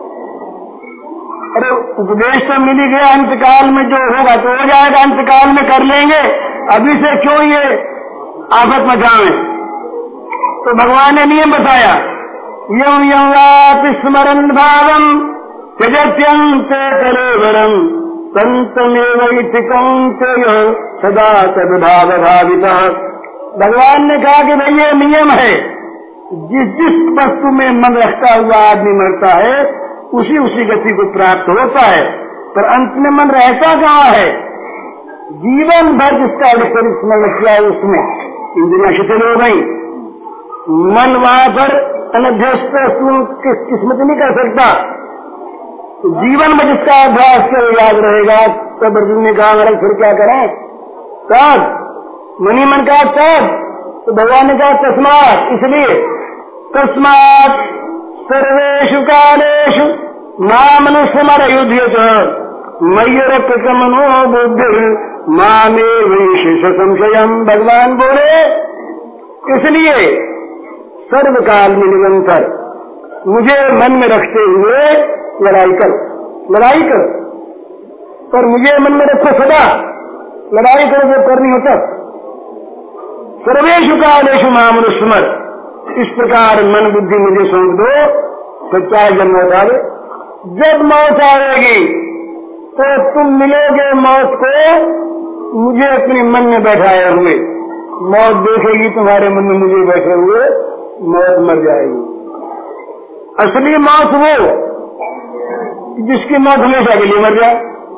अरे उपदेश तो मिल ही गया, अंतकाल में जो होगा तो हो जाएगा, अंतकाल में कर लेंगे, अभी से क्यों ये आफत मचावे। तो भगवान ने नियम बताया, यं यं स्मरन् भावम् त्यजत्यन्ते कलेवरम् तन्तमेव इति कौन्तेय सदा तद्भाव भावितः। भगवान ने कहा कि भाई ये नियम है, जिस वस्तु में मन रखता हुआ आदमी मरता है, उसी गति को प्राप्त होता है। पर अंत में मन रहता कहाँ है? जीवन भर जिसका शरीर स्मरण किया उसमें इंद्रियां शिथिल हो गई, मन वहाँ पर अनभ्यस्त किस्मत नहीं कर सकता। तो जीवन में जिसका अभ्यास कर याद रहेगा, तब अर्जुन ने कहा महाराज फिर क्या करें? तब मनी मन का तब, तो भगवान ने कहा तस्मात्, इसलिए तस्मात् सर्वेषु कालेषु मामनुस्मर युध्यत मय्यरप्रकमनो बुद्धिः माँ में विशेष संशयम, भगवान बोले इसलिए सर्वकाल में निरंतर मुझे मन में रखते हुए लड़ाई करो, पर मुझे मन में रखो सदा, लड़ाई करो जो करनी हो तब। सर्वेषु कालेषु माम स्मर, इस प्रकार मन बुद्धि मुझे सौंप दो, तो चाहे जब मौत आवे, जब मौत आएगी तो तुम मिलोगे मौत को मुझे अपने मन में बैठाए हुए, मौत देखेगी तुम्हारे मन में मुझे बैठे हुए, मौत मर जाएगी। असली मौत वो जिसकी मौत हमेशा के लिए मर जाए,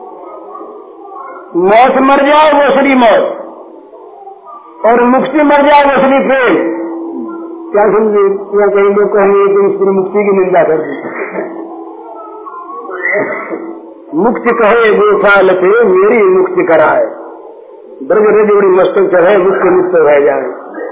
मौत मर जाए वो असली मौत, और मुक्ति मर जाए वो असली प्रेम। क्या समझे? या कई लोग कहेंगे कि इसकी मुक्ति की निंदा कर दी। मुक्ति कहे गोपाल थे मेरी मुक्ति कराए, ब्रज रजोड़ी मस्तक चढ़े मुक्ति मुक्त रह जाए।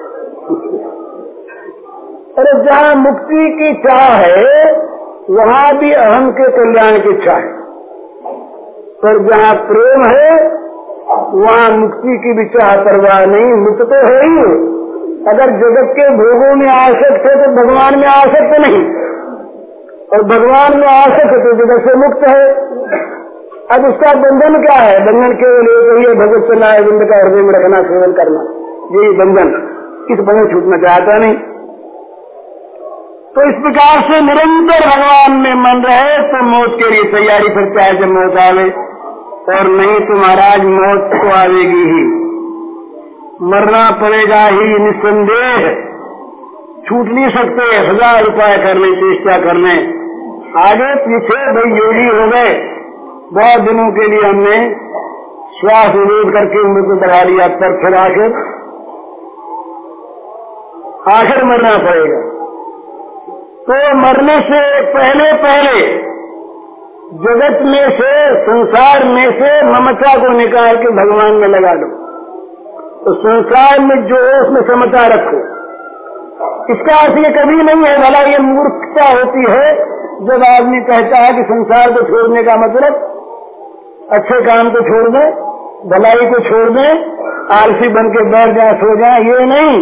अरे जहाँ मुक्ति की चाह है वहाँ भी अहम के कल्याण की इच्छा है, पर जहाँ प्रेम है वहाँ मुक्ति की भी चाह परवाह नहीं, मुक्त तो है ही। अगर जगत के भोगों में आसक्त है तो भगवान में आसक्त नहीं, और भगवान में आसक्त तो जगत से मुक्त है। अब उसका बंधन क्या है? बंधन केवल एक ही, भगवत चलाए बिंद का हृदय में रखना, सेवन करना, यही बंधन। इस बंधन छूटना चाहता नहीं। तो इस प्रकार से निरंतर भगवान में मन रहे तो मौत के लिए तैयारी करता है जब मौत आवे, और नहीं तो महाराज मौत तो आवेगी ही, मरना पड़ेगा ही निस्संदेह, छूट नहीं सकते। 1000 उपाय करने, चेष्टा करने, आगे पीछे भाई योगी हो गए। बहुत दिनों के लिए हमने श्वास रोध करके उम्र को बढ़ा लिया, पर फिर आखिर मरना पड़ेगा। तो मरने से पहले जगत में से, संसार में से ममता को निकाल के भगवान में लगा दो, तो संसार में जो है उसमें समता रखो। इसका अर्थ ये कभी नहीं है, भला ये मूर्खता होती है जब आदमी कहता है कि संसार को छोड़ने का मतलब अच्छे काम को छोड़ दें, भलाई को छोड़ दें, आलसी बन के बैठ जाए, सो जाए, ये नहीं।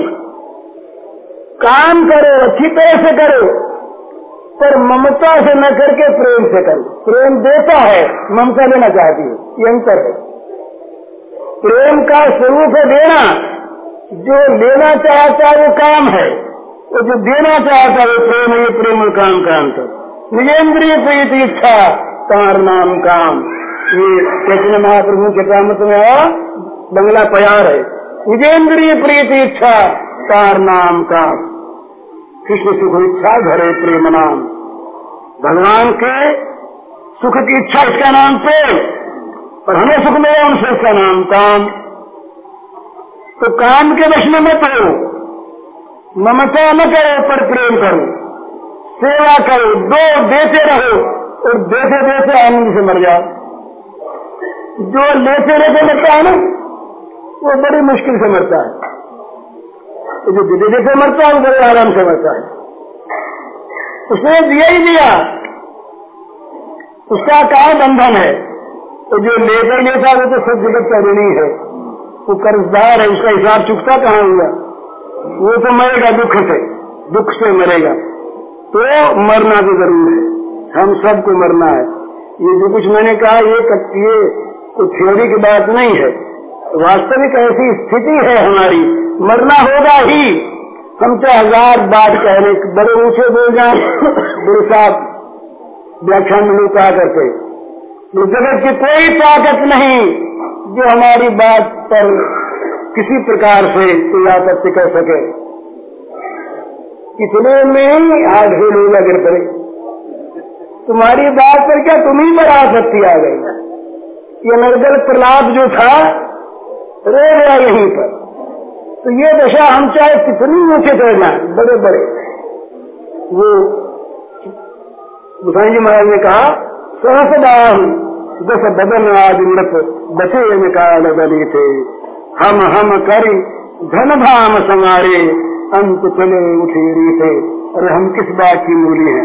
काम करो, अच्छी तरह से करो, पर ममता से न करके प्रेम से करो। प्रेम देता है, ममता लेना चाहती है, ये अंतर है। प्रेम का स्वरूप है देना, जो लेना चाहता है वो काम है, और जो देना चाहता है वो प्रेम है। ये प्रेम और काम का अंतर। निजेंद्रिय प्रीति इच्छा तार नाम काम, ये चैतन्य महाप्रभु के कामत में आया बंगला प्यार है। निजेंद्रिय प्रीति इच्छा तार नाम काम, कृष्ण सुख इच्छा घरे प्रेम नाम। भगवान के सुख की इच्छा इसका नाम प्रेम, और हमें सुख मिले उनसे इसका नाम काम। तो काम के वश में मत हो, ममता न करो पर प्रेम करो, सेवा करो, दो देते रहो, और देते देते आनंद से मर जाओ। जो लेते लेते मरता है ना वो बड़ी मुश्किल से मरता है, तो जो देते देते मरता है वो बड़े आराम से मरता है। उसने दिया ही दिया, उसका कहाँ बंधन है। तो जो लेता ही लेता वो तो सब जगत का ऋणी है, वो कर्जदार है, उसका हिसाब चुकता कहाँ हुआ? वो तो मरेगा दुख से मरेगा। तो मरना तो जरूर है, हम सबको मरना है। ये जो कुछ मैंने कहा ये कोई थ्योरी की बात नहीं है, वास्तविक ऐसी स्थिति है हमारी, मरना होगा ही। हम चाहे 1000 बात कहने, बड़े ऊंचे बोल जाए, गुरु साहब व्याख्यान में लोग कहा करते, जगत की कोई ताकत नहीं जो हमारी बात पर किसी प्रकार से कोई आपत्ति कर सके। इतने में ही आग से लोग गिर पड़े, तुम्हारी बात पर क्या तुम ही पर आपत्ति आ गई। ये नरदल प्रलाप जो था रो गया यहीं पर। तो ये दशा हम चाहे कितनी ऊंचे चढ़ जाए, बड़े बड़े, वो गोसाई जी महाराज ने कहा सहसदाम 10 बदन आज मृत बचे निकाल बली थे, हम करी धन धाम संवारे अंत चले उठेरी थे। अरे हम किस बात की मूली है?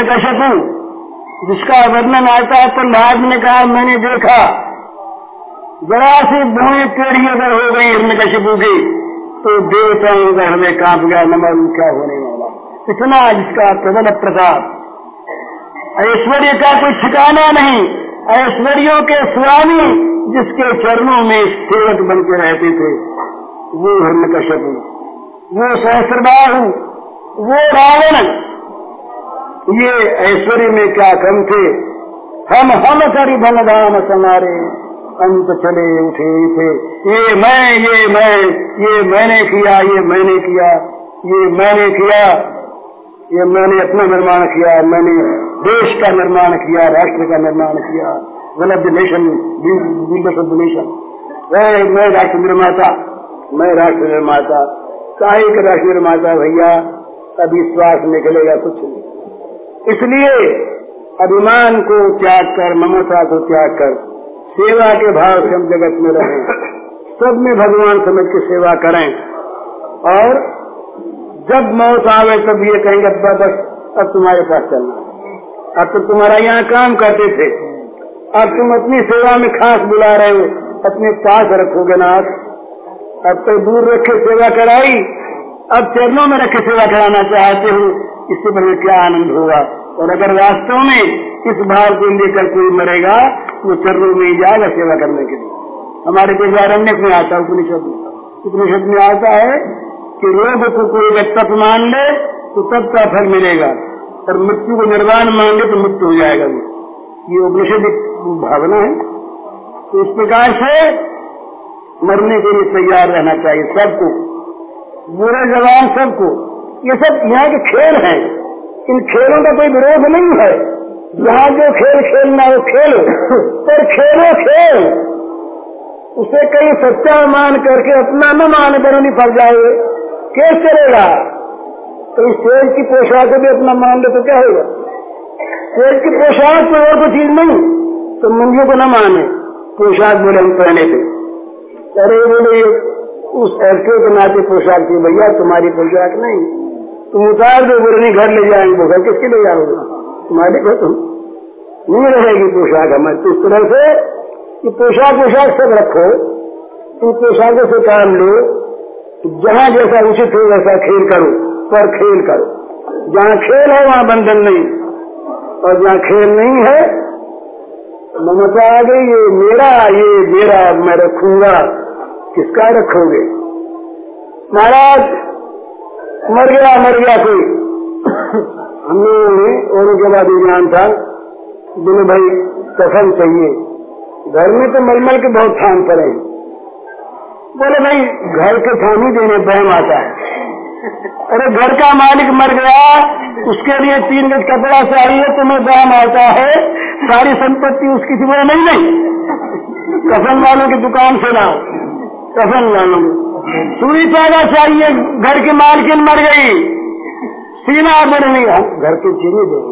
हिरण्यकश्यप जिसका वर्णन आता है, प्रहलाद ने कहा मैंने देखा जरा सी भूमि टेढ़ी अगर हो गई हिरण्यकशिपु की तो देवताओं का हृदय कांप गया, न मालूम क्या होने वाला। इतना जिसका प्रबल प्रताप, ऐश्वर्य का कोई ठिकाना नहीं, ऐश्वर्यों के स्वामी जिसके चरणों में सेवक बन के रहते थे, वो हिरण्यकशिपु, वो सहस्रबाहु, वो रावण, ये ऐश्वर्य में क्या कम थे। हम करी धन धाम समारे, अंत चले उठे थे, ये मैंने किया, ये मैंने किया, ये मैंने किया, ये मैंने अपना निर्माण किया, मैंने देश का निर्माण किया, राष्ट्र का निर्माण किया, one of the nation, builders of the nation. मैं राष्ट्र निर्माता, मैं राष्ट्र निर्माता, काहे का राष्ट्र निर्माता भैया, अभी श्वास निकलेगा कुछ नहीं। इसलिए अभिमान को त्याग कर, ममता को त्याग कर, सेवा के भाव से हम जगत में रहें, सब में भगवान समझ के सेवा करें, और जब मौत आवे तब ये कहेंगे बस अब तुम्हारे पास चलना, अब तो तुम्हारा यहाँ काम करते थे, अब तुम अपनी सेवा में खास बुला रहे हो, अपने पास रखोगे नाथ, अब तो दूर रखे सेवा कराई, अब चरणों में रखे सेवा कराना चाहते हो, इससे बड़े क्या आनंद होगा। और अगर वास्तव में इस भाव को लेकर कोई मरेगा वो चरणों में ही जाएगा सेवा करने के लिए। हमारे बृहदारण्यक में आता है, उपनिषद में आता है कि रोग को कोई तप मान ले तो तप का फल मिलेगा, और मृत्यु को निर्वाण मान ले तो मृत्यु हो जाएगा। ये उपनिषद भावना है। तो इस प्रकार से मरने के लिए तैयार रहना चाहिए सबको, बुरे जवान सबको। ये सब यहाँ के खेल हैं, इन खेलों का कोई विरोध नहीं है। जहाँ जो खेल खेलना हो खेलो, पर खेलो खेल, उसे कहीं सच्चा मान करके अपना न मान कर नहीं फंस जाए, कैसे चलेगा। तो इस सेज की पोशाक को भी अपना मान ले तो क्या होगा। सेज की पोशाक कोई और कोई चीज नहीं, तो मंदियों को न माने, पोशाक बोले हम पहने थे, अरे बोले उस ऐसे के नाते पोशाक थी भैया, तुम्हारी पोशाक नहीं, तुम उतार दो, बोले नहीं घर ले जाएंगे, वो घर किसके ले जाओगे, तुम्हारे घर तुम नहीं रहेगी पोशाक हमारी। तो इस तरह से ये पोशाक सब रखो, इन पोशाकों से काम लो, जहाँ जैसा उचित हो वैसा खेल करो, पर खेल करो। जहाँ खेल है वहाँ बंधन नहीं, और जहाँ खेल नहीं है ममता आ गई, ये मेरा मैं रखूंगा, किसका रखोगे। महाराज मर गया कोई, हम लोगों ने और के बाद ज्ञान था, बोले भाई कफन चाहिए, घर में तो मलमल के बहुत थान पड़े, बोले भाई घर के थान ही देने बहम आता है। अरे घर का मालिक मर गया, उसके लिए 3 गज कपड़ा चाहिए, तुम्हें बहम आता है, सारी संपत्ति उसकी थी, बोले नहीं, कफन वालों की दुकान से लाओ, कफन वालों सुई चागा चाहिए, घर की मालकिन मर गई, सीना बन नहीं, घर के चीनी देंगे।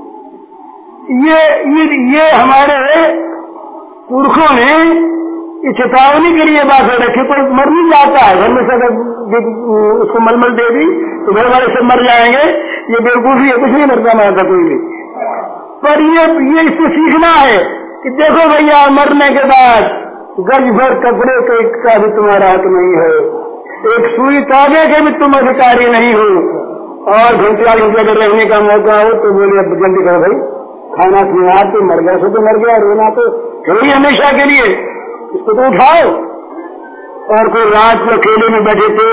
ये हमारे पुरखों ने ये चेतावनी के लिए बात रखी, कोई मर नहीं जाता है घर में से, अगर उसको मलमल दे दी तो घर वाले सब मर जाएंगे, ये बेवकूफी है, कुछ नहीं मरता मारता कोई भी। पर ये इससे सीखना है कि देखो भैया मरने के बाद गज भर कपड़े का भी तुम्हारा हक नहीं है, एक सुई तागे के भी तुम अधिकारी नहीं हो, और घंटे अगर रहने का मौका हो तो बोले अब जल्दी करो भाई, खाना पीना, तो मर गया सो तो मर गया, रोना तो ही हमेशा के लिए, इसको तो उठाओ। और कोई रात को अकेले में बैठे थे,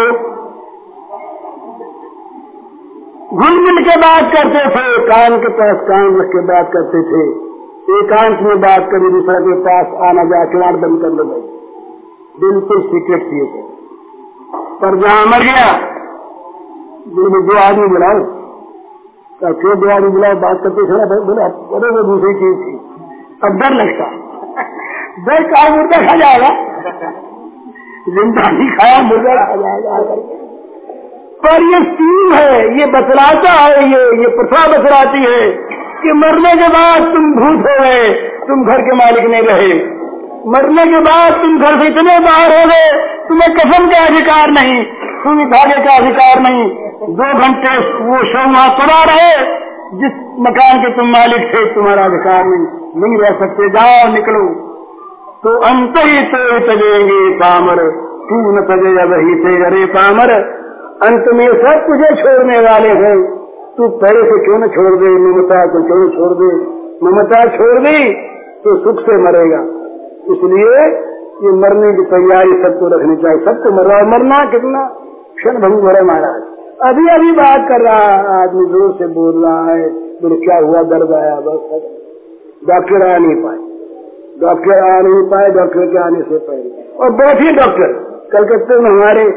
घुल मिल के बात करते थे, कान के पास कान रख के बात करते थे, एकांत में बात करी, दूसरा के पास आना जाके आंख बंद कर लो भाई, बिल्कुल सीक्रेट थी। पर जहाँ मर गया बोले 2 आदमी बुलाओ, क्यों 2 आदमी बुलाओ, बात करते थे ना भाई, बोले अरे वो दूसरी चीज थी। अब डर लगता, डर का मुर्दा खा जाएगा, जिंदा नहीं खाया मुर्दा खा जाएगा। पर ये स्कीम है, ये बतलाता है, ये प्रथा बतलाती है कि मरने के बाद तुम भूत हो गए, तुम घर के मालिक नहीं रहे, मरने के बाद तुम घर से इतने बाहर हो गए, तुम्हें कफन का अधिकार नहीं, सुई धागे का अधिकार नहीं, 2 घंटे वो शव वहां पड़ा रहे, जिस मकान के तुम मालिक थे तुम्हारा अधिकार नहीं रह सकते, जाओ निकलो। तो अंत ही तो तजेंगे पामर, तू न तजे वही से अरे पामर। अंत में सब तुझे छोड़ने वाले हैं, तू पहले से क्यों न छोड़ दे ममता को, क्यों छोड़ दे ममता, छोड़ दी तो सुख से मरेगा। इसलिए ये मरने की तैयारी सबको रखनी चाहिए। सबको मरना कितना क्षण भंग है महाराज। अभी अभी बात कर रहा आदमी, जोर से बोल रहा है, बोले क्या हुआ, दर्द आया, बस डॉक्टर आ नहीं पाए, डॉक्टर आ नहीं पाए, डॉक्टर के आने से पहले। और बैठे डॉक्टर, कलकत्ते में हमारे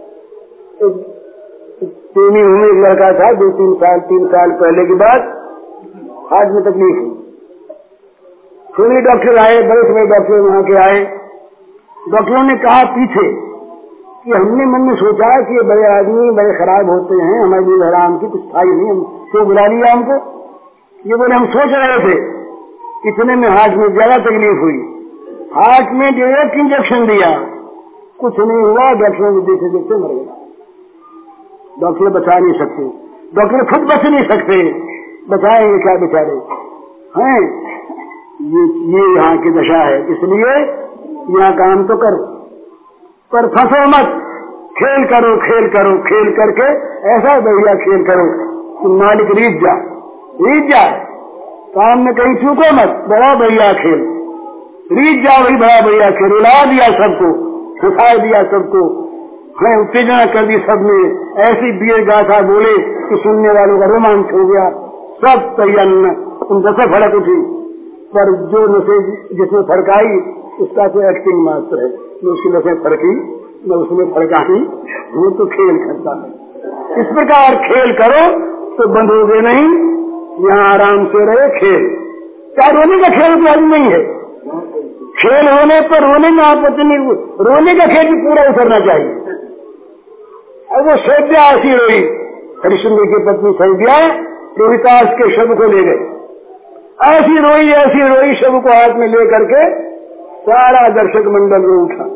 प्रेमी में एक लड़का था, 2-3 साल पहले की बात, हार्ट में तकलीफ हुई। सुनी डॉक्टर आए, बड़े डॉक्टर वहां के आए। डॉक्टरों ने कहा पीछे कि हमने मन में सोचा कि ये बड़े आदमी बड़े खराब होते हैं, हमारे लिए हराम की कुछ था ही नहीं, हम क्यों बुला लिया हमको। ये बोले हम सोच रहे थे, इतने में हार्ट में ज्यादा तकलीफ हुई। हार्ट में जो एक इंजेक्शन दिया, कुछ नहीं हुआ, डॉक्टरों ने देखते देखते मर गया। डॉक्टर बचा नहीं सकते, डॉक्टर खुद बच नहीं सकते, बचाएंगे क्या बेचारे हैं। ये यहाँ की दशा है। इसलिए यहाँ काम तो करो, पर फंसो मत। खेल करो, खेल करो, खेल करके ऐसा बढ़िया खेल करो कि मालिक रीझ जाए। काम में कहीं चूको मत, बड़ा बढ़िया खेल, रीझ जाओ, वही बड़ा बढ़िया खेल। उड़ा दिया सबको, फंसा दिया सबको, हमें उत्तेजना कर दी सबने, ऐसी बीर गाथा बोले कि सुनने वालों का रोमांच हो गया। सब तैयार उन दसे फड़क उठी, पर जो नशे जिसने फड़काई उसका तो एक्टिंग मास्टर है, न उसकी नशे फड़की न उसने फड़काई, वो तो खेल करता है। इस प्रकार खेल करो तो बंधोगे नहीं, यहाँ आराम से रहे। खेल क्या रोने का खेल तो आज नहीं है, खेल होने पर रोने में आपत्ति नहीं, रोने का खेल भी पूरा उतरना चाहिए। अब वो सौद्या ऐसी रोई, हरिश्चंद्र की पत्नी सौद्या रोहितास के शव को ले गए, ऐसी रोई शव को हाथ में ले करके सारा दर्शक मंडल में उठा।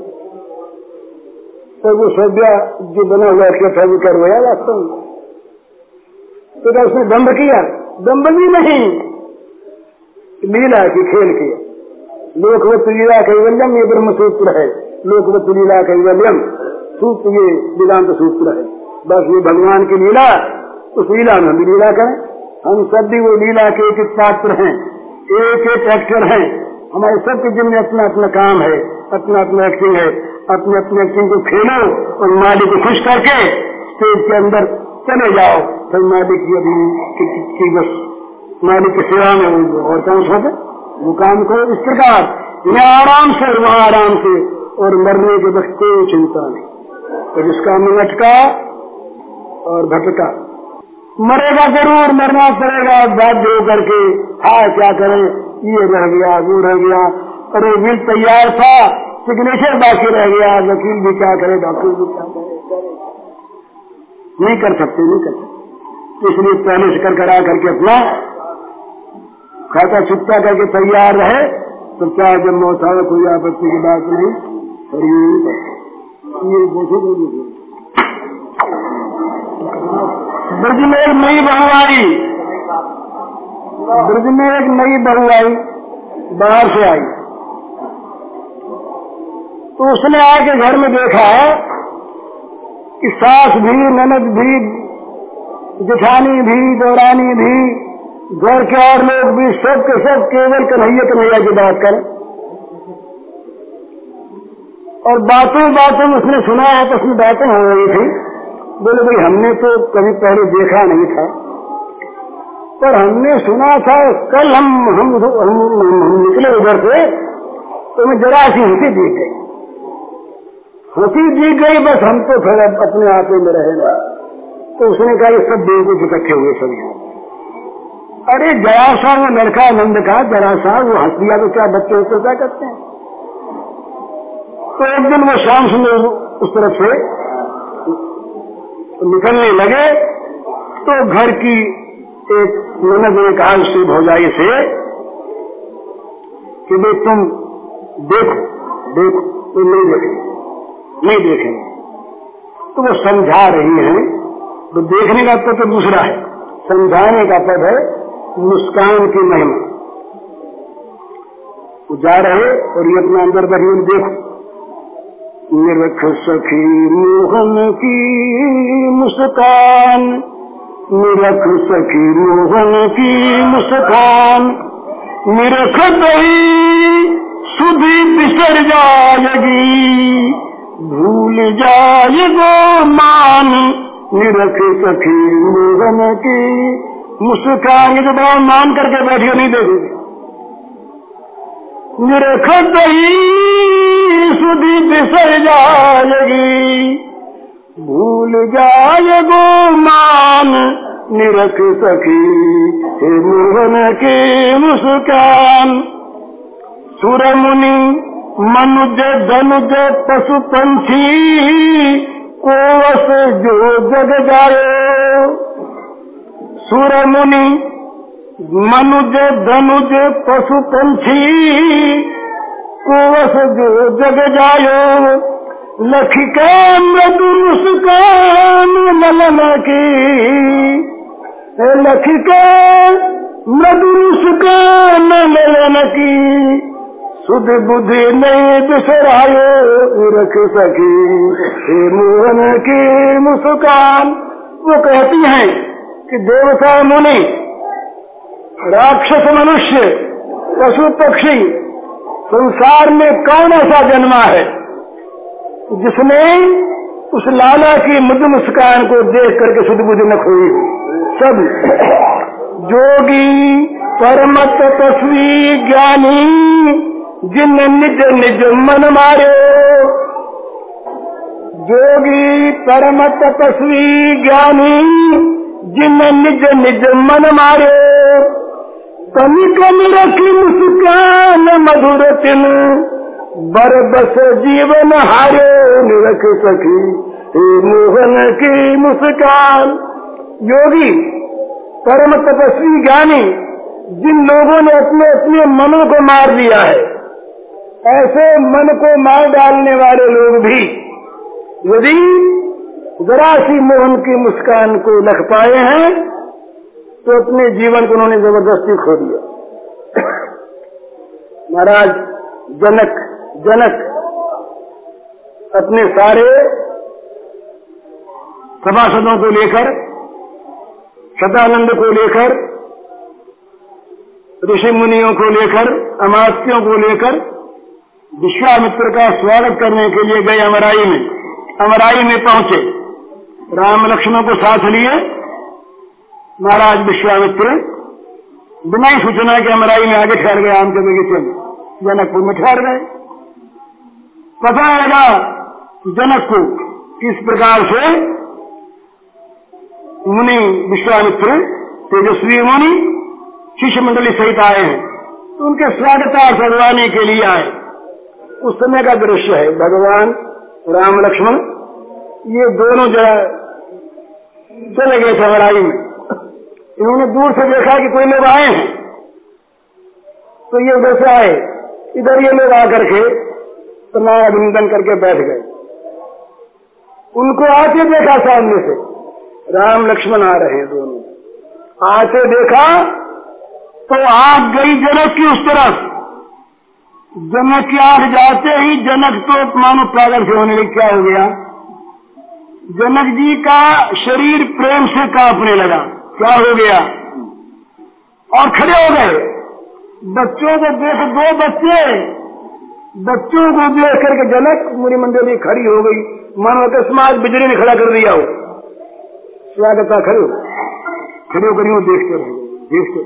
तो वो सौद्या जो बना हुआ था वो कर रोया वास्तव में, तो क्या उसने दंभ किया? दंभ भी नहीं, लीला की, खेल किया। लोकवत लीला कैवल्यम ये ब्रह्म सूत्र है, लोकवत लीला कैवल्यम सूत्र, ये वेदांत सूत्र है। बस ये भगवान की लीला, उस लीला में हम लीला करें। हम सब भी वो लीला के एक पात्र हैं, एक एक्टर हैं। हमारे सबके जिनमें अपना अपना काम है, अपना अपना एक्टिंग है। अपने अपने एक्टिंग को खेलो और मालिक को खुश करके स्टेज के अंदर चले जाओ। फिर मालिक की बस मालिक की सेवा में और कौन सोचे वो काम करो। इस प्रकार यहाँ आराम से और वहाँ आराम से, और मरने के वक्त कोई चिंता नहीं। तो जिसका मन अटका और भटका, मरेगा जरूर, मरना पड़ेगा बाध्य होकर के। हाँ क्या करे, ये रह गया, वो रह गया, अरे बिल तैयार था, सिग्नेचर बाकी रह गया, वकील भी क्या करे, डॉक्टर भी क्या करे, नहीं कर सकते। इसलिए पहले से कर करके अपना खाता चुपता करके तैयार रहे, तो क्या जब मौत आवे कोई आपत्ति की बात नहीं। ये देखो ब्रज में एक नई बहू आई, ब्रज में एक नई बहू आई, बाहर से आई। तो उसने आके घर में देखा कि सास भी, ननद भी, जेठानी भी, देवरानी भी, घर के और लोग भी, सब के सब केवल कन्हैया की बात करें। और बातों में उसने सुना है तो उसमें बातें हो रही थी। बोले भाई हमने तो कभी पहले देखा नहीं था, पर हमने सुना था। कल हम निकले उधर से, तो मैं जरा सी हंसी दिख गई, बस हम तो फिर अपने आप में रहे ना। तो उसने कहा ये सब बेवकूफ इकट्ठे हुए सब यहाँ। अरे जरा सा वो लड़का नंद का, जरा सा वो हंस दिया तो क्या बच्चे उसको क्या करते हैं। तो एक दिन वो शाम सुंदर उस तरफ से निकलने लगे, तो घर की एक ननद ने कहा उससे भौजाई से कि भाई तुम देखो, तुम नहीं देखेंगे। तो वो समझा रही है। तो देखने का पद तो दूसरा है, समझाने का पद है मुस्कान की महिमा। वो जा रहे और ये अपना अंदर बैठी हुई देखो, निरख सखी मोहन की मुस्कान, निरख सखी मोहन की मुस्कान, निरख गई सुधी बिसर जाएगी, भूल जाएगो मान, निरख सखी मोहन की मुस्कान। ये तो बड़ा मान करके बैठिए, नहीं देखोगे। निरख गई सुधी बिसर जाएगी, भूल जाएगो मान, निरख सखी हे मोहन की मुस्कान। सुर मुनि मनुज धनुज पशु पंछी को वस जो जग जाए, सुर मुनि मनुज धनुज पशु पंछी को वस जो जग जायो, लखिका मृदु मुस्कान ललन की, लखिका मृदु मुस्कान ललन की, सुध बुद्धि नहीं बिसरायो, निरख सखी हे मोहन की मुस्कान। वो कहती हैं कि देवता मुनि राक्षस मनुष्य पशु पक्षी संसार में कौन ऐसा जन्मा है जिसने उस लाला की मृदु मुस्कान को देख करके शुद्ध बुद्धि न खोई हो। सब जोगी परम तपस्वी ज्ञानी जिन निज निज मन मारे, जोगी परम तपस्वी ज्ञानी जिन निज निज मन मारे, तनिक निरखी मुस्कान मधुर तिन बर बस जीवन हारे, निरख सखी हे मोहन की मुस्कान। योगी परम तपस्वी ज्ञानी जिन लोगों ने अपने अपने मनों को मार दिया है, ऐसे मन को मार डालने वाले लोग भी यदि जरा सी मोहन की मुस्कान को लख पाए हैं तो अपने जीवन को उन्होंने जबरदस्ती खो दिया। महाराज जनक अपने सारे सभासदों को लेकर, सदानंद को लेकर, ऋषि मुनियों को लेकर, अमात्यों को लेकर विश्वामित्र का स्वागत करने के लिए गए अमराई में। अमराई में पहुंचे, राम लक्ष्मणों को साथ लिए महाराज विश्वामित्र बिना ही सूचना के अमराई में आगे ठहर गए, आम के बगीचे में, जनकपुर में ठहर गए। पता लगा जनक को किस प्रकार से मुनि विश्वामित्र तेजस्वी मुनि शिष्य मंडली सहित आए हैं, तो उनके स्वागतार्थ करवाने के लिए आए। उस समय का दृश्य है, भगवान राम लक्ष्मण ये दोनों जरा चले गए थे अमराई में। इन्होंने दूर से देखा कि कोई लोग आए हैं, तो ये उधर से आए, इधर ये लोग आकर के प्रणाम अभिनंदन करके बैठ गए। उनको आते देखा सामने से, राम लक्ष्मण आ रहे हैं दोनों। आते देखा तो आग गई जनक की उस तरफ। जनक की आग जाते ही जनक तो मानो पागल से होने लगे, क्या हो गया। जनक जी का शरीर प्रेम से कांपने लगा, क्या हो गया, और खड़े हो गए। बच्चों को देख, दो बच्चों को देख करके जनक मुनि मंडली खड़ी हो गई, मानो अकस्मात बिजली ने खड़ा कर दिया हो। स्वागता खड़े हो देखते रहे,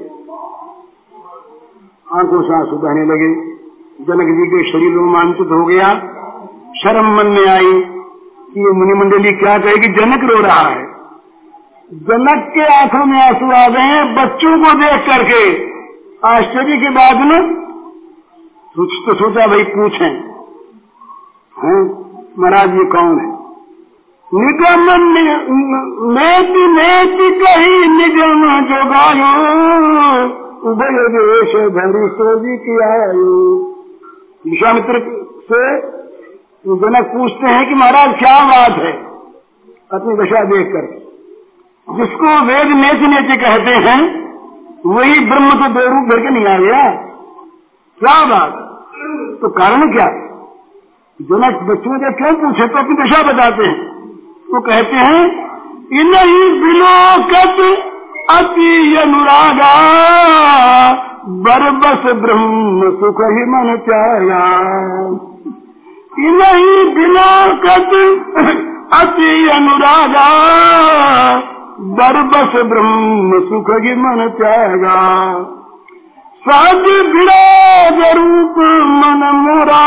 आंखों से आंसू बहने लगे। जनक जी के शरीर रोमांचित हो गया, शर्म मन में आई कि ये मुनि मंडली क्या कहेगी, जनक रो रहा है। जनक के आंखों में आंसू आ गए हैं बच्चों को देख करके। आश्चर्य की बात में तो सोचा भाई पूछें, हैं महाराज ये कौन है। निगम नेति नेति कही निगम जोगायो, उभय देश धरी सोजी की आयो। विश्वामित्र से जनक पूछते हैं कि महाराज क्या बात है, अपनी दशा देख कर। जिसको वेद नेति नेति कहते हैं वही ब्रह्म को दो रूप भर के नहीं आ गया, क्या बात। तो कारण क्या? जनक बच्चों से क्यों पूछे, तो अपनी दशा बताते हैं। तो कहते हैं इन्हीं बिलोकत अति अनुरागा, बरबस ब्रह्म सुख ही मन त्यागा। इन्हीं बिलोकत अति अनुरागा, बरबस ब्रह्म सुख ही मन त्यागा। सहज विराग रूप मन मोरा,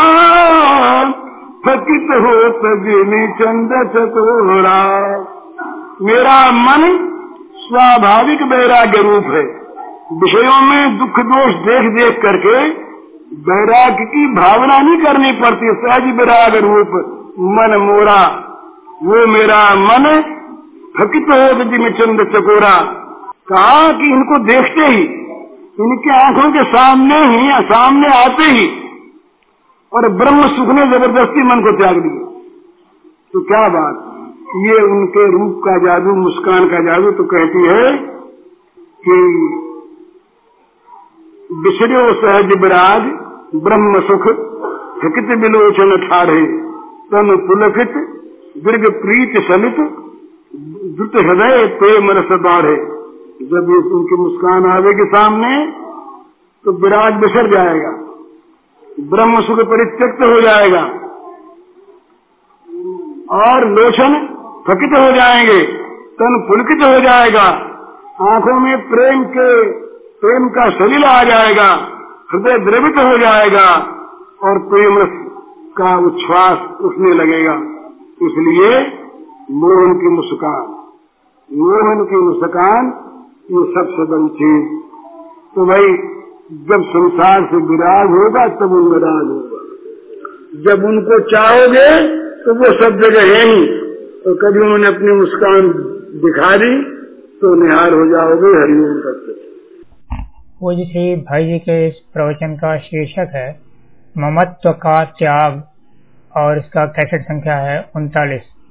थकित हो सजनी चंद चकोरा। मेरा मन स्वाभाविक वैराग्य रूप है। विषयों में दुख दोष देख देख करके वैराग्य की भावना नहीं करनी पड़ती। सहज विराग रूप मन मोरा, वो मेरा मन थकित हो सजनी चंद चकोरा। कहा कि इनको देखते ही, इनके आंखों के सामने ही, सामने आते ही और ब्रह्म सुख ने जबरदस्ती मन को त्याग दिया। तो क्या बात, ये उनके रूप का जादू, मुस्कान का जादू। तो कहती है कि बिछड़ो सहज विराग ब्रह्म सुख, थकित बिलोचन ठाढ़े, तन पुलकित दीर्घ प्रीत सलित, द्रुत हृदय प्रेम रस बाढ़े। जब ये उनकी मुस्कान आवेगी सामने तो विराग बिसर जाएगा, ब्रह्म सुख परित्यक्त हो जाएगा और लोचन थकित हो जाएंगे, तन पुलकित हो जाएगा, आंखों में प्रेम का सलील आ जाएगा, हृदय द्रवित हो जाएगा और प्रेम रस का उच्छ्वास उठने लगेगा। इसलिए मोहन की मुस्कान, मोहन की मुस्कान ये सबसे बड़ी चीज। तो भाई जब संसार से विराग होगा तब उनमें राग होगा। जब उनको चाहोगे तो वो सब जगह है ही, तो कभी उन्होंने अपनी मुस्कान दिखा दी तो निहार हो जाओगे हरिओम करते। वो जैसे भाई जी के इस प्रवचन का शीर्षक है ममत्व का त्याग और इसका कैसेट संख्या है 39।